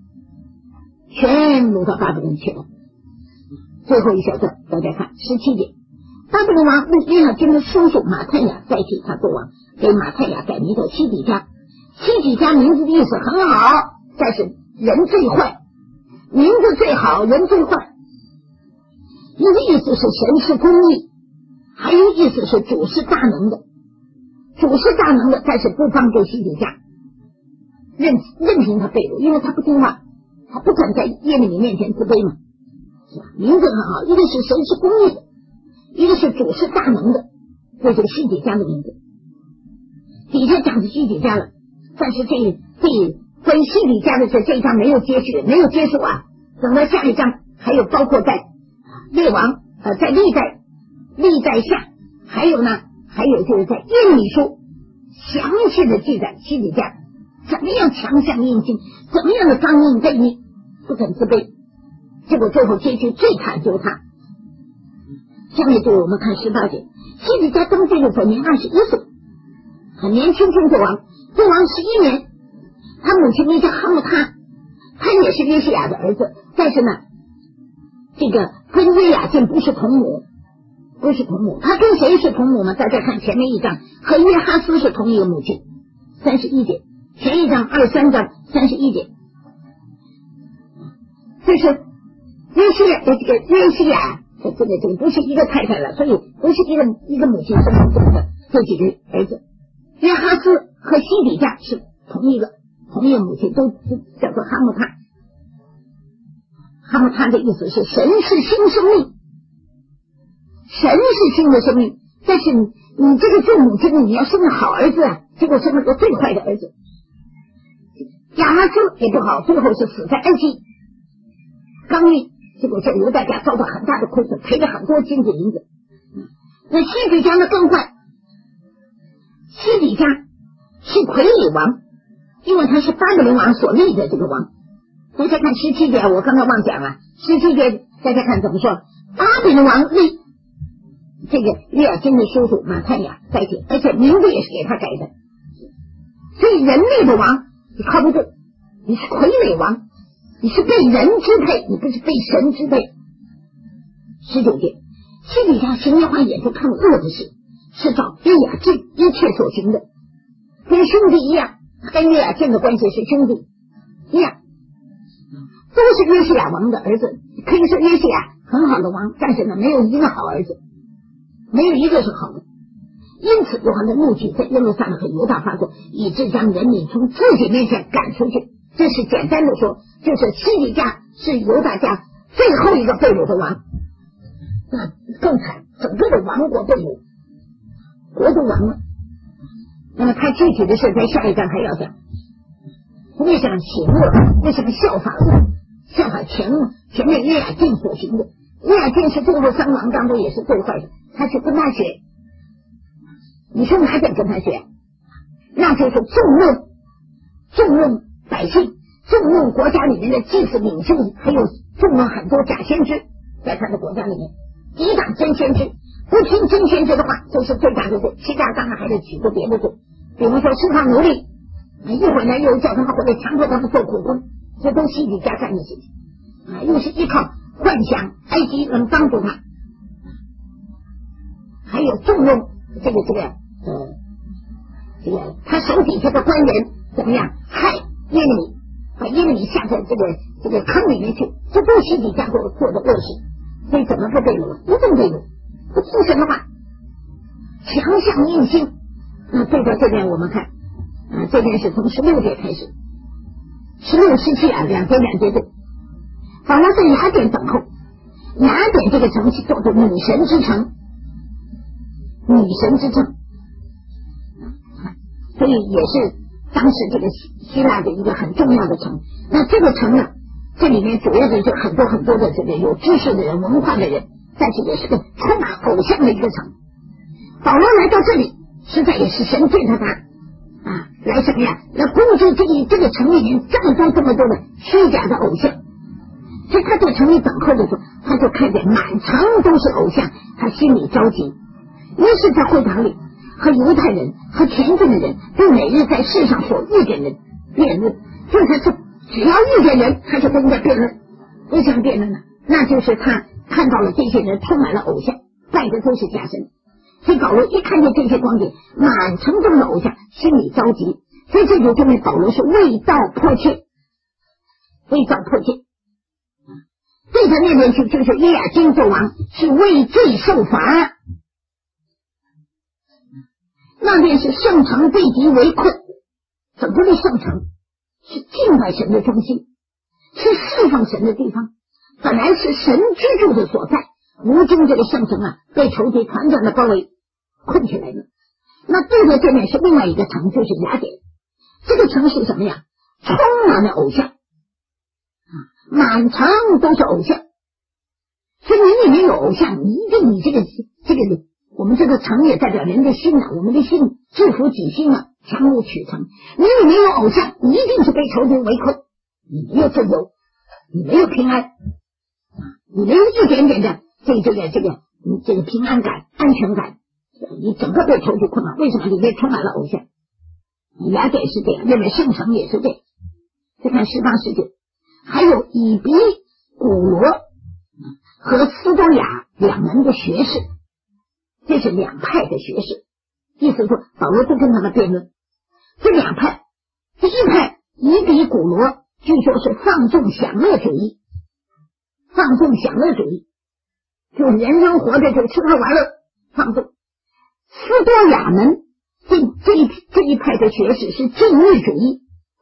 全掳到巴比伦去了。最后一小段大家看十七节，巴比伦王为约雅斤的叔叔马太雅代替他做王，给马太雅改名叫西底家。西底家名字的意思很好，但是人最坏，名字最好，人最坏。一个意思是神是公义，还有意思是主是大能的，主是大能的，但是不帮助西底家，任任凭他被掳，因为他不听话，他不肯在耶利米面前自卑嘛，是吧？名字很好，一个是神是公义的，一个是主是大能的，这是西底家的名字。底下讲是西底家了，但是这这关于西底家的事，这一章没有接续，没有结束啊。等到下一章，还有包括在列王呃，在历代历代下，还有呢，还有就是在耶利米书详细的记载西底家怎么样强项硬性，怎么样的刚硬悖逆，不肯自卑，结果最后结局最惨就是他。下面就是我们看十八节，西底家登基的时候年二十一岁，很年轻轻做王，做王十一年。他母亲名叫哈木他，他也是约西亚的儿子，但是呢，这个跟约雅斤不是同母，不是同母。他跟谁是同母呢？大家看前面一章，和约哈斯是同一个母亲。三十一节，前一章二三章三十一节，就是约西亚的这个约西亚，这个这个不是一个太太了，所以不是一个一个母亲生出的这几个儿子。约哈斯和西底家是同一个红叶母亲都叫做哈姆塔。哈姆塔的意思是神是新生命，神是新的生命，但是你你这个做母亲的你要生个好儿子啊，结果生了个最坏的儿子。亚哈斯也不好，最后是死在埃及刚硬，结果在犹大家遭到很大的亏损，赔了很多金子银子。那西底家呢更坏，西底家是傀儡王，因为他是巴比伦王所立的这个王。大家看十七节，我刚才忘讲了，十七节大家看怎么说，巴比伦王立这个约雅斤的叔叔马太亚代替，而且名字也是给他改的。所以人类的王你靠不住，你是傀儡王，你是被人支配，你不是被神支配。十九节，西底家行耶和华眼中看恶的事，是照约雅斤一切所行的，跟兄弟一样，跟约雅斤的关系是兄弟一样，都是约西亚王的儿子。可以说约西亚很好的王，但是呢没有一个好儿子，没有一个是好的。因此约翰的怒气在耶路撒冷和犹大发作，以致将人民从自己面前赶出去。这是简单的说，就是西底家是犹大家最后一个被掳的王，那更惨，整个的王国被掳，国都亡了。那么他具体的事在下一章还要讲，为什么写恶，为什么效法恶，效法前前面约雅斤所行的。约雅斤是最后三王当中也是最坏的，他去跟他学，你说哪点跟他学？那就是纵论纵论百姓，纵论国家里面的祭祀领袖，还有纵论很多假先知，在他的国家里面抵挡真先知，不听真先知的话就是最大的罪。其他当然还得举个别的罪，比如说释放奴隶，一会儿呢又叫他们或者强迫他们做苦工，这都西底家干的事情啊，又是依靠幻想埃及能帮助他，还有纵论这个这个呃这个他手底下的官人怎么样害耶利米，把耶利米下在这个这个坑里面去，这都西底家做做的恶事。所以怎么不被掳？一定被掳，不听神的话，强项硬心。那对到这边我们看啊，这边是从十六节开始，十六十七啊，两节两节对。保罗在雅典等候，雅典这个城市叫做女神之城，女神之城，所以也是当时这个希腊的一个很重要的城。那这个城呢，这里面主要的就很多很多的这个有知识的人、文化的人，但是也是个充满偶像的一个城。保罗来到这里，实在也是神对着他啊，来什么呀？来攻击这个这个城里面这么多这么多的虚假的偶像。所以他在城里等候的时候，他就看见满城都是偶像，他心里着急。于是，在会堂里和犹太人和田间的人，都每日在世上所遇见人辩论，就是他是只要遇见人，他就跟人家辩论。为什么辩论呢？那就是他看到了这些人充满了偶像，拜的都是假神。所以保罗一看见这些光景，满城中的偶像，心里着急。所以这就证明保罗是为道迫切，为道迫切。对他那边去就是约雅斤做王，是为罪受罚。那边是圣城被敌围困，整个的圣城是敬拜神的中心，是侍奉神的地方，本来是神居住的所在。如今这个圣城啊，被仇敌团团的包围，困起来了。那对着这面是另外一个城，就是雅典。这个城是什么呀？充满了偶像，满城都是偶像。所以你里面有偶像，你一定你这个这个我们这个城也代表人的心啊，我们的心制服己心啊，强如取城。你里面有偶像，你一定是被仇敌围困，你没有自由，你没有平安，你没有一点点的这这个这个你这个平安感、安全感，你整个被仇敌困了。为什么？里面充满了偶像。雅典是这样，认为圣城也是这样。再看十八世纪，还有以比古罗和斯多亚两门的学士，这是两派的学士。意思说保罗都跟他们辩论。这两派，第一派以比古罗据说是放纵享乐主义，放纵享乐主义就是人生活着就吃喝玩乐放纵。斯多亚门这这一这一派的学士是禁欲主义，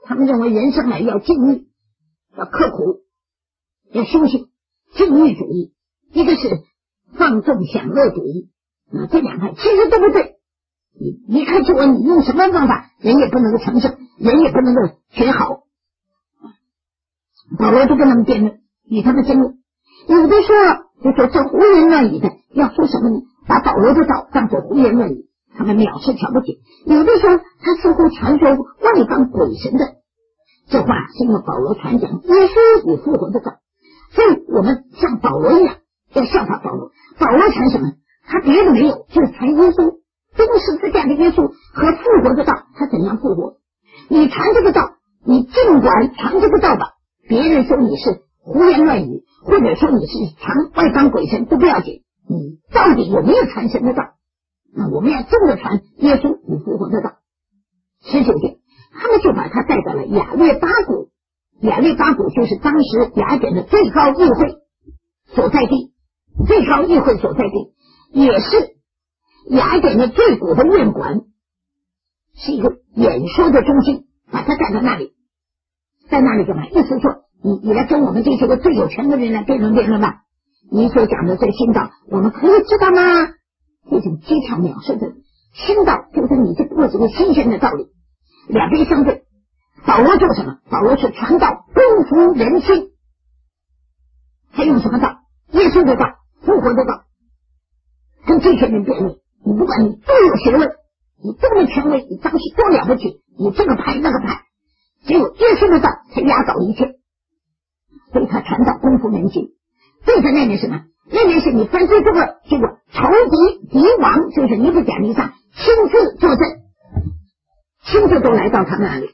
他们认为人生来要禁欲，要刻苦，要修行，禁欲主义，一个是放纵享乐主义，啊，这两派其实都不对。你你看出我你用什么方法，人也不能够成圣，人也不能够学好。保罗就跟他们辩论，与他们争论。有的说就说这胡言乱语的，要说什么呢？把保罗的道当作胡言乱语，他们藐视瞧不起。有的说他似乎传说外邦鬼神的，这话是因为保罗传讲耶稣与复活的道，所以我们像保罗一样要效法保罗。保罗传什么？他别的没有，就是传耶稣钉十字架的耶稣和复活的道，他怎样复活。你传这个道，你尽管传这个道吧，别人说你是胡言乱语，或者说你是传外邦鬼神都不要紧，你到底有没有传神的道？那我们要真的传耶稣与复活的道。十九节，他们就把他带到了亚略巴谷，亚略巴谷就是当时雅典的最高议会所在地，最高议会所在地，也是雅典的最古的院馆，是一个演说的中心，把他带到那里，在那里干嘛？意思说你你来跟我们这些个最有权的人来辩论辩论吧，你所讲的这新道我们可以知道吗？这种非常藐视的新道，就是你这不是个新鲜的道理。两边相对，保罗做什么？保罗是传道攻服人心，他用什么道？耶稣的道，复活的道，跟这些人辩论。你不管你多有学问，你多么权威，你当时多了不起，你这个派那个派，只有耶稣的道才压倒一切。所以他传道攻服人心。对着那面什么？那面是你犯罪这个这个仇敌敌王，就是尼布甲尼撒亲自作证，亲自都来到他们那里，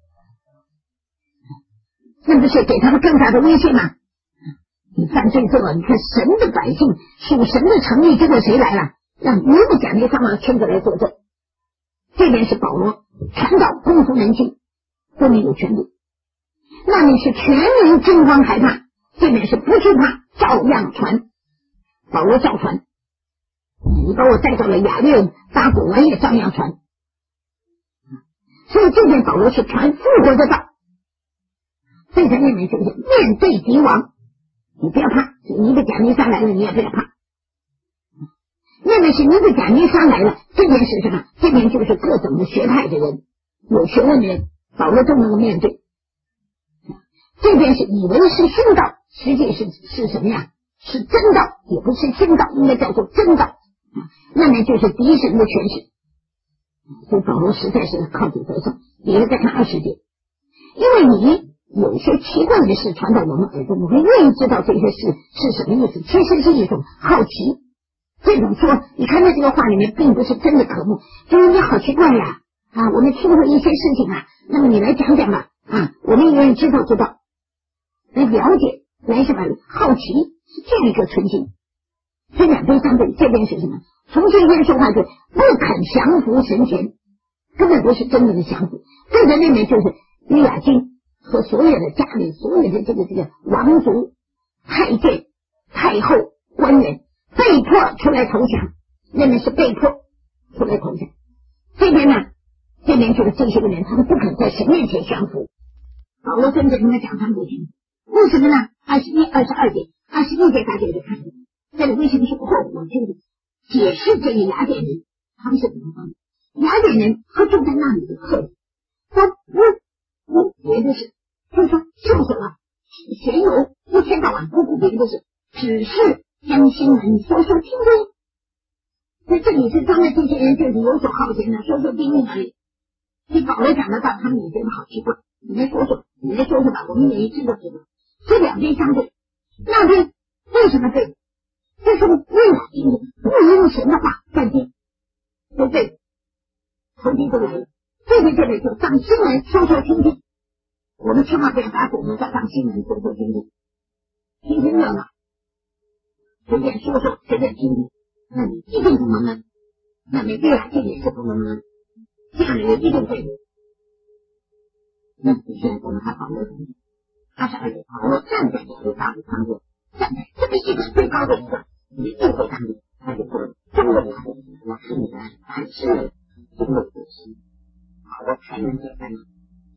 那不是给他们更大的威胁吗？你犯罪这个，你看神的百姓属神的诚意，结果谁来了？让尼布甲尼撒王亲自来作证。这边是保罗传道攻服人心，多么有权利。那面是全民惊慌害怕，这边是不惧怕，照样传。保罗照传，你把我带到了亚略巴谷，我也照样传。所以这边保罗是传复活的道。对着那面就是面对敌王，你不要怕，尼布甲尼撒来了你也不要怕。那边是尼布甲尼撒来了，这边是什么？这边就是各种的学派的人，有学问的人，保罗都能够面对。这边是以为是新道，实际是是什么呀？是真道，也不是新道，应该叫做真道。那边就是敌神的权势。所以保罗实在是靠主得胜。你再看二十节，因为你有些奇怪的事传到我们耳中，我们愿意知道这些事是什么意思，其实是一种好奇。这种说，你看在这个话里面并不是真的渴慕，就是你好奇怪呀啊！我们听过一些事情啊，那么你来讲讲吧啊，我们愿意知道知道，来了解，来什么？好奇是这样一个纯心。这两边相对，这边是什么？从这边说话就不肯降服神前，根本不是真正的降服。对着那边就是约雅斤和所有的家里所有的这个这个王族、太监、太后、官员被迫出来投降，那边是被迫出来投降。这边呢，这边就是这些个人，他们不肯在神面前降服。保罗跟着他们讲，他们不听。为什么呢？二十一、二十二节、二十一节大家就看见，这里为什么是括弧？就是解释这个雅典人他们是怎么方的。雅典人他住在那里的客人，他不不别的事，就是说就是什么闲游，一天到晚不顾别的事，只是将新闻说说听听。那这里是他们这些人就是游手好闲的，说说听听而已。你保罗讲得到，他们也觉得好奇怪。你来说说，你来说说吧，我们也知道知道。这两边相对，那边为什么对？这是为了听听，不用神的话再听，对不对？从这个来，这个这里就当新闻说说听听。我们千万不要把我们再当新闻说说听听，听听热闹，随便说说，随便听听。那你一定不能呢？那你对啊，这也是不能呢。这样的人一定会。那你现在我们看保罗怎么讲？二十二节，保罗站在这个大会堂中，站在这么一个最高的一个一定会当中，他就说：“中国人，我是你的凡事经过苦心，保罗才能简单。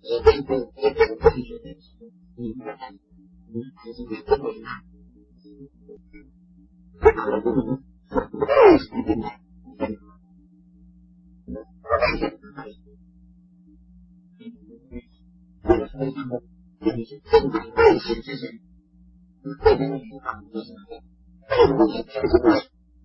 一辈子一辈子不学的，你不敢，你自己的这个人，他搞了这个人，他不认识的人，不认识的人，这个是为什么？这里是正在认识之人，这个人是搞的什么？这个也就是为。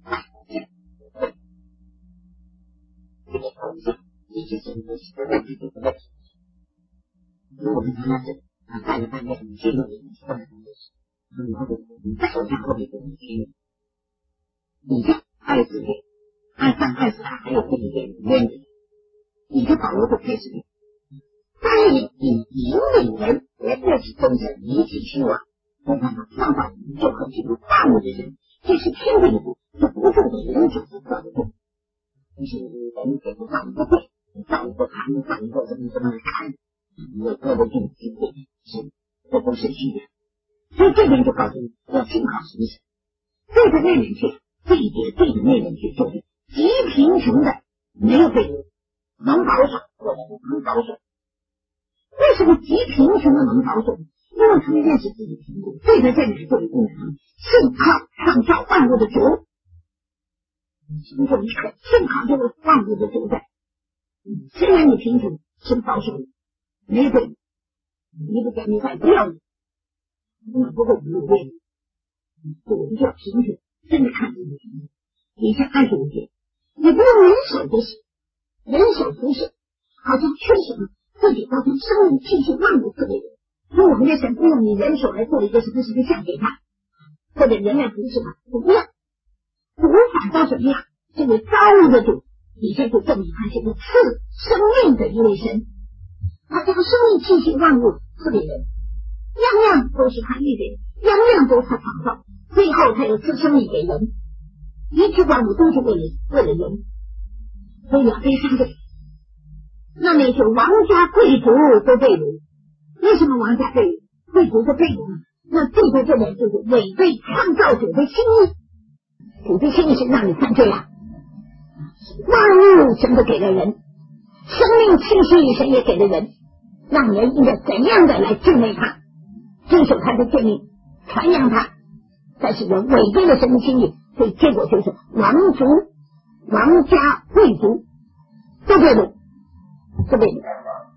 这个东西，一直是不是问题的问题？我们看到这，啊，大家大家很清楚的，说的东西，然后你再往下后面的东西，你在二十年、二三、二四还有这一点原理，你的保罗就开始了。但是你引领人来认识真神，一起希望，我看到创造宇宙和进入万物的人，这是天的一步，这不是你人就是造的动。就是人给不造一个对，你造一个看，你造一个什么什么看，你有各个定机会，是这都是虚的。所以这边就告诉你，要信靠神神，对着那人去，这一点对着那人去，就是极贫穷的没有被能保守，或者能保守。为什么极贫穷的能保守？因为他们认识自己贫穷，对着这人就有共同信靠创造万物的主。贫穷一刻，信靠这个万物的主宰。虽然你贫穷，是保守你，没对，你不讲你再不要你，那不会有对你。这我们叫贫穷，真的看自己贫穷。你像二十五节，也不用人手不是，人手不是，好像缺什么，自己造成生命气息万物特别人。说我们的神不用你人手来做一个什么什么像给他，或者人来服侍他，我不要。主反倒什么样？这位造物的主，底下就证明他是个赐生命的一位神，他这个生命气息万物赐给人，样样都是他预备的，样样都是他创造，最后他又赐生命给人，一切万物都是为了为了人。所以两边三个，那么就王家贵族都被掳。为什么王家被掳？贵族都被掳呢？那这个这点就是违背创造主的心意。主的心意是让你犯罪啊！万物神都给了人，生命气息神也给了人，让人应该怎样的来敬畏他，遵守他的诫命，传扬他。但是人违背了神的心意，所以结果就是王族、王家、贵族都被掳，都被掳。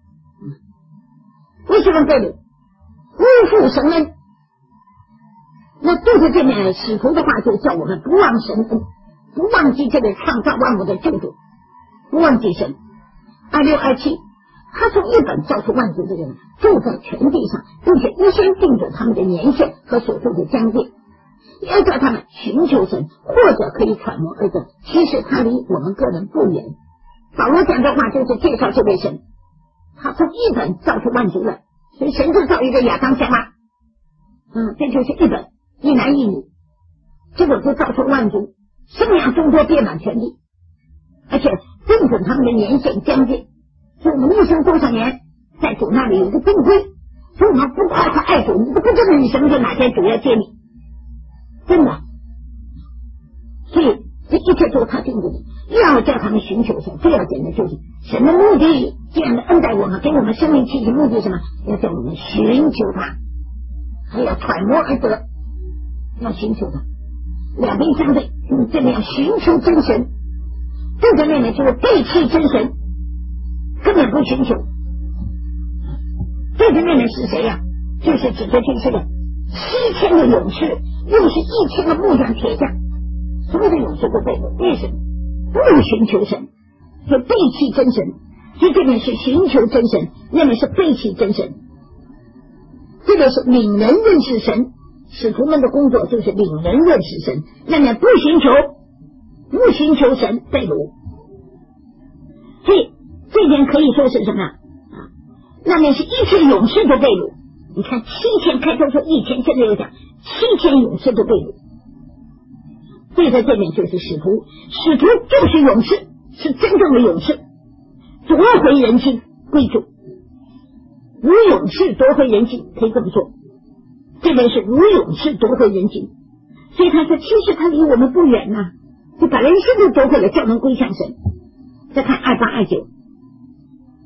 为什么被掳？辜负神恩。那对着这面使徒的话，就叫我们不忘神恩，不忘记这个创造万物的救主，不忘记神。二六二七，他从一本造出万族的人，住在全地上，并且预先定准他们的年限和所住的疆界，要叫他们寻求神，或者可以揣摩而得。其实他离我们个人不远。保罗讲的话就是介绍这位神，他从一本造出万族来，所以神就造一个亚当夏娃，嗯，这就是一本。一男一女，这个就造出万族，生养众多，遍满全地，而且定准他们的年限疆界。所以我们一生多少年，在主那里有一个定规，所以我们不夸他爱主，你不知道你什么时候哪天主要接你，真的。所以这一切都是他定的，要叫他们寻求神，最要紧的就是神的目的。这样的恩待我们，给我们生命气息，目的是什么？要叫我们寻求他，还要揣摩而得。要寻求他，两边相对，嗯，这里要寻求真神，这个面呢就是背弃真神，根本不寻求。这个面呢是谁呀、啊？就是指的这些个七千个勇士，又是一千个木匠铁匠，所有的勇士都被掳，为什么？不寻求神，就背弃真神。所以这边是寻求真神，那边是背弃真神，这个是领人认识神。使徒们的工作就是领人认识神，那么不寻求不寻求神被掳。所以这点可以说是什么啊？那么是一切勇士都被掳。你看七千，开头说一千，现在又讲七千勇士都被掳。所以在这边就是使徒，使徒就是勇士，是真正的勇士，夺回人心归主。无勇士夺回人心，可以这么说。这边是无勇士夺回人心，所以他说其实他离我们不远呐、啊，就把人心都夺回了，叫人归向神。再看二八二九，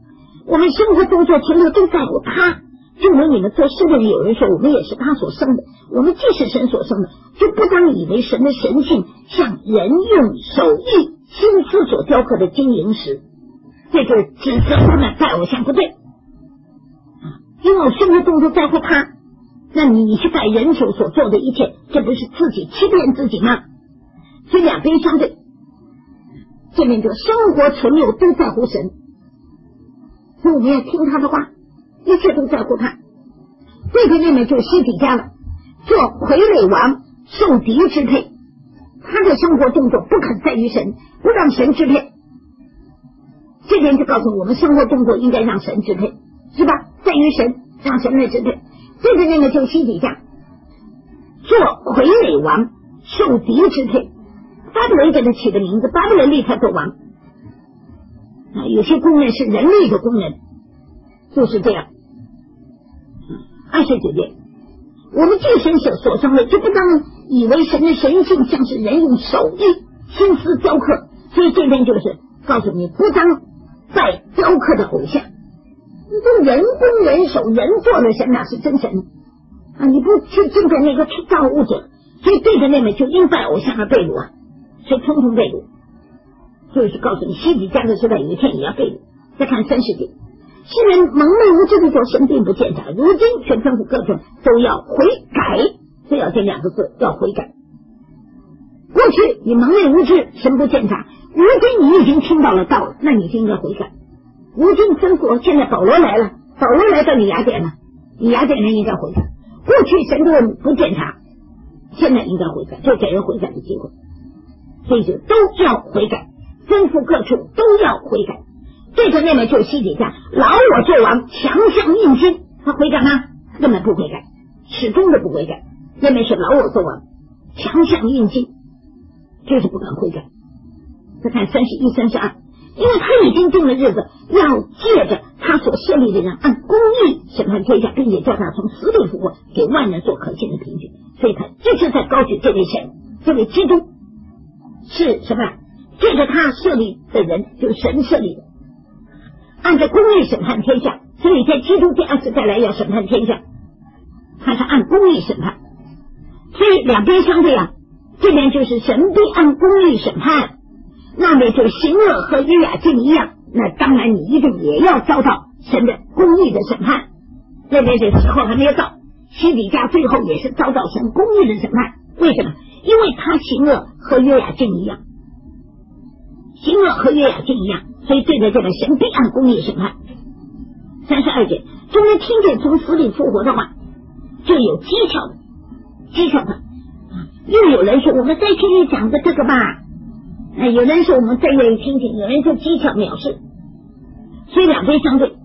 我们生活动作停留都在乎他。正如你们做事的人有人说，我们也是他所生的，我们既是神所生的，就不当以为神的神性像人用手艺心思所雕刻的金银石，这就是指责他们拜偶像不对。因为我生活动作在乎他，那你去拜人手所做的一切，这不是自己欺骗自己吗？所以两边相对，这边就生活存留都在乎神，所以我们要听他的话，一切都在乎他。对边那边就是西底家了，做傀儡王，受敌支配，他的生活动作不肯在于神，不让神支配。这边就告诉我们，生活动作应该让神支配，是吧？在于神，让神来支配。这边那个就是西底家，做傀儡王，受敌支配。巴比伦给他起的名字，巴比伦立他做王。啊，有些工人是人力的工人，就是这样。二十九节，我们既神所所生的，就不当以为神的神性像是人用手艺心思雕刻，所以这边就是告诉你，不当拜雕刻的偶像。你这人工人手人做的神哪是真神啊？你不去敬拜那个造物者，所以对着那边就因拜偶像而被掳啊，所以通通被掳。就是告诉你，西底家的时代有一天也要被掳。再看三十节，世人蒙昧无知的时候，神并不鉴察，如今全政府各种都要悔改，所以要这两个字，要悔改。过去你蒙昧无知，神不鉴察，如今你已经听到了道了，那你就应该悔改。如今吩咐，现在保罗来了，保罗来到你雅典了，你雅典人应该悔改。过去神都不鉴察，现在应该悔改，就给人悔改的机会，所以就都要悔改，吩咐各处都要悔改。这个那边就是西底家，老我做王，强项硬心，他悔改吗？根本不悔改，始终都不悔改。那边是老我做王，强项硬心，就是不敢悔改。再看三十一、三十二，因为他已经定了日子，要借着他所设立的人按公义审判天下，并且叫他从死里复活，给万人做可信的凭据。所以他这是在高举这位神，这位基督是什么？借着他设立的人，就是神设立的，按照公义审判天下。所以在基督第二次再来要审判天下，他是按公义审判。所以两边相对啊，这边就是神必按公义审判，那边就是行恶和约雅敬一样，那当然你一定也要遭到神的公义的审判。那边的时候还没有到，西底家最后也是遭到神公义的审判。为什么？因为他行恶和约雅敬一样，行恶和约雅敬一样，所以对着这个神必按公义审判。三十二节，终于听见从死里复活的话，就有讥诮的，讥诮的。又有人说我们再听你讲的这个吧，啊，有人说我们再愿意听听，有人就讥诮藐视，所以两边相对。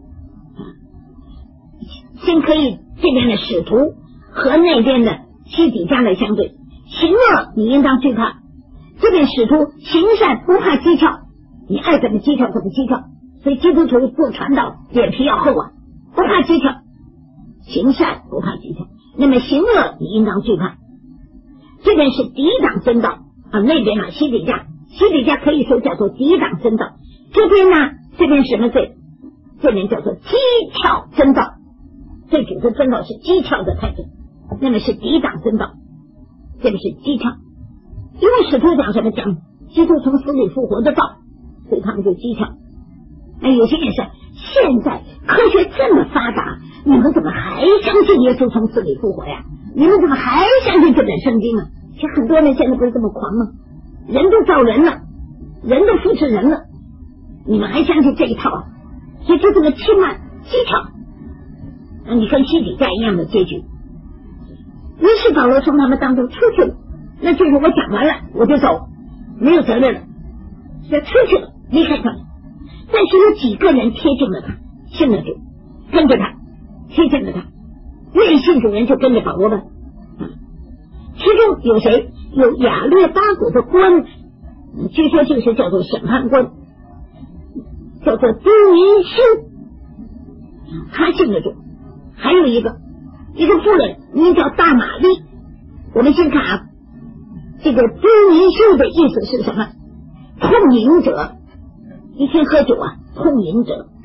先可以这边的使徒和那边的西底家来相对，行恶你应当惧怕，这边使徒行善不怕讥诮，你爱怎么讥诮怎么讥诮。所以基督徒做传道脸皮要厚啊，不怕讥诮，行善不怕讥诮。那么行恶你应当惧怕，这边是抵挡真道啊，那边啊西底家，西底家可以说叫做抵挡真道。这边呢，这边什么罪？这边叫做讥诮真道，最主的真道是讥诮的态度，那么是抵挡真道，这边是讥诮。因为使徒讲什么？讲基督从死里复活的道，所以他们就讥诮。哎，有些人说现在科学这么发达，你们怎么还相信耶稣从死里复活呀？你们怎么还相信这本圣经啊？其实很多人现在不是这么狂吗？人都造人了，人都扶持人了，你们还相信这一套啊？所以就这么轻慢讥诮，那你跟西底家一样的结局。于是保罗从他们当中出去了，那就是我讲完了我就走，没有责任了，所以出去了，离开他们。但是有几个人贴近了他，信了主，跟着他，贴近了他，愿意信主人就跟着保罗吧。其中有谁？有亚略巴谷的官，据说就是叫做审判官，叫做都尼修，他信了主。还有一个一个妇人名叫大玛丽。我们先看啊，这个都尼修的意思是什么？痛饮者，一天喝酒啊，痛饮者。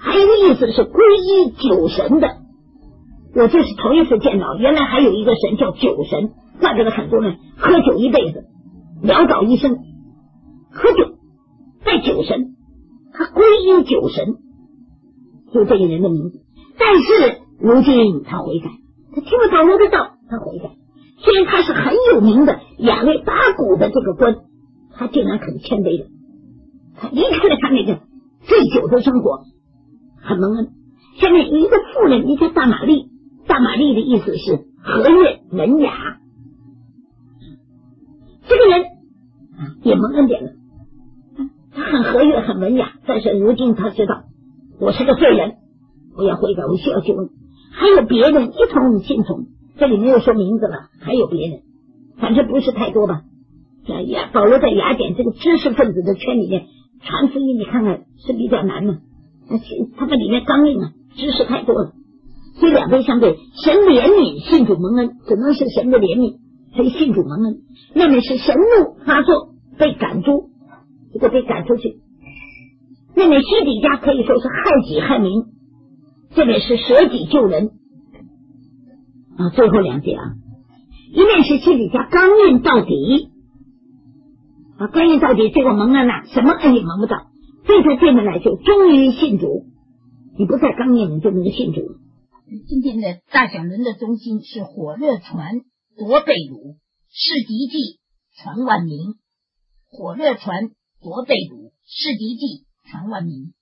还有一个意思是皈依酒神的。我这是头一次见到，原来还有一个神叫酒神，怪不得很多人喝酒一辈子，潦倒一生，喝酒拜酒神，他皈依酒神，就这个人的名字。但是如今他悔改，他听了保罗的道，他悔改。虽然他是很有名的亚类巴谷的这个官，他竟然很谦卑的，他离开了他那个醉酒的生活，很蒙恩。下面有一个妇人，一个大玛丽，大玛丽的意思是和悦文雅，这个人也蒙恩典了，他很和悦很文雅，但是如今他知道我是个罪人，我要悔改，我需要救恩。还有别人一同信从，这里没有说名字了，还有别人，反正不是太多吧。雅保罗在雅典这个知识分子的圈里面传福音，你看看是比较难的，他们里面刚硬啊，知识太多了，所以两边相对。神怜悯信主蒙恩，只能是神的怜悯，所以信主蒙恩。那面是神怒发作被赶出，结果被赶出去。那面西底家可以说是害己害民，这面是舍己救人啊。最后两节啊，一面是西底家刚硬到底啊，刚硬到底，结果蒙恩啊，什么恩也蒙不到。对他这么来就终于信主，你不再刚硬，你就能够信主。 今天的大讲论的中心是火热传夺被掳，示敌记传万民。火热传夺被掳，示敌记传万民。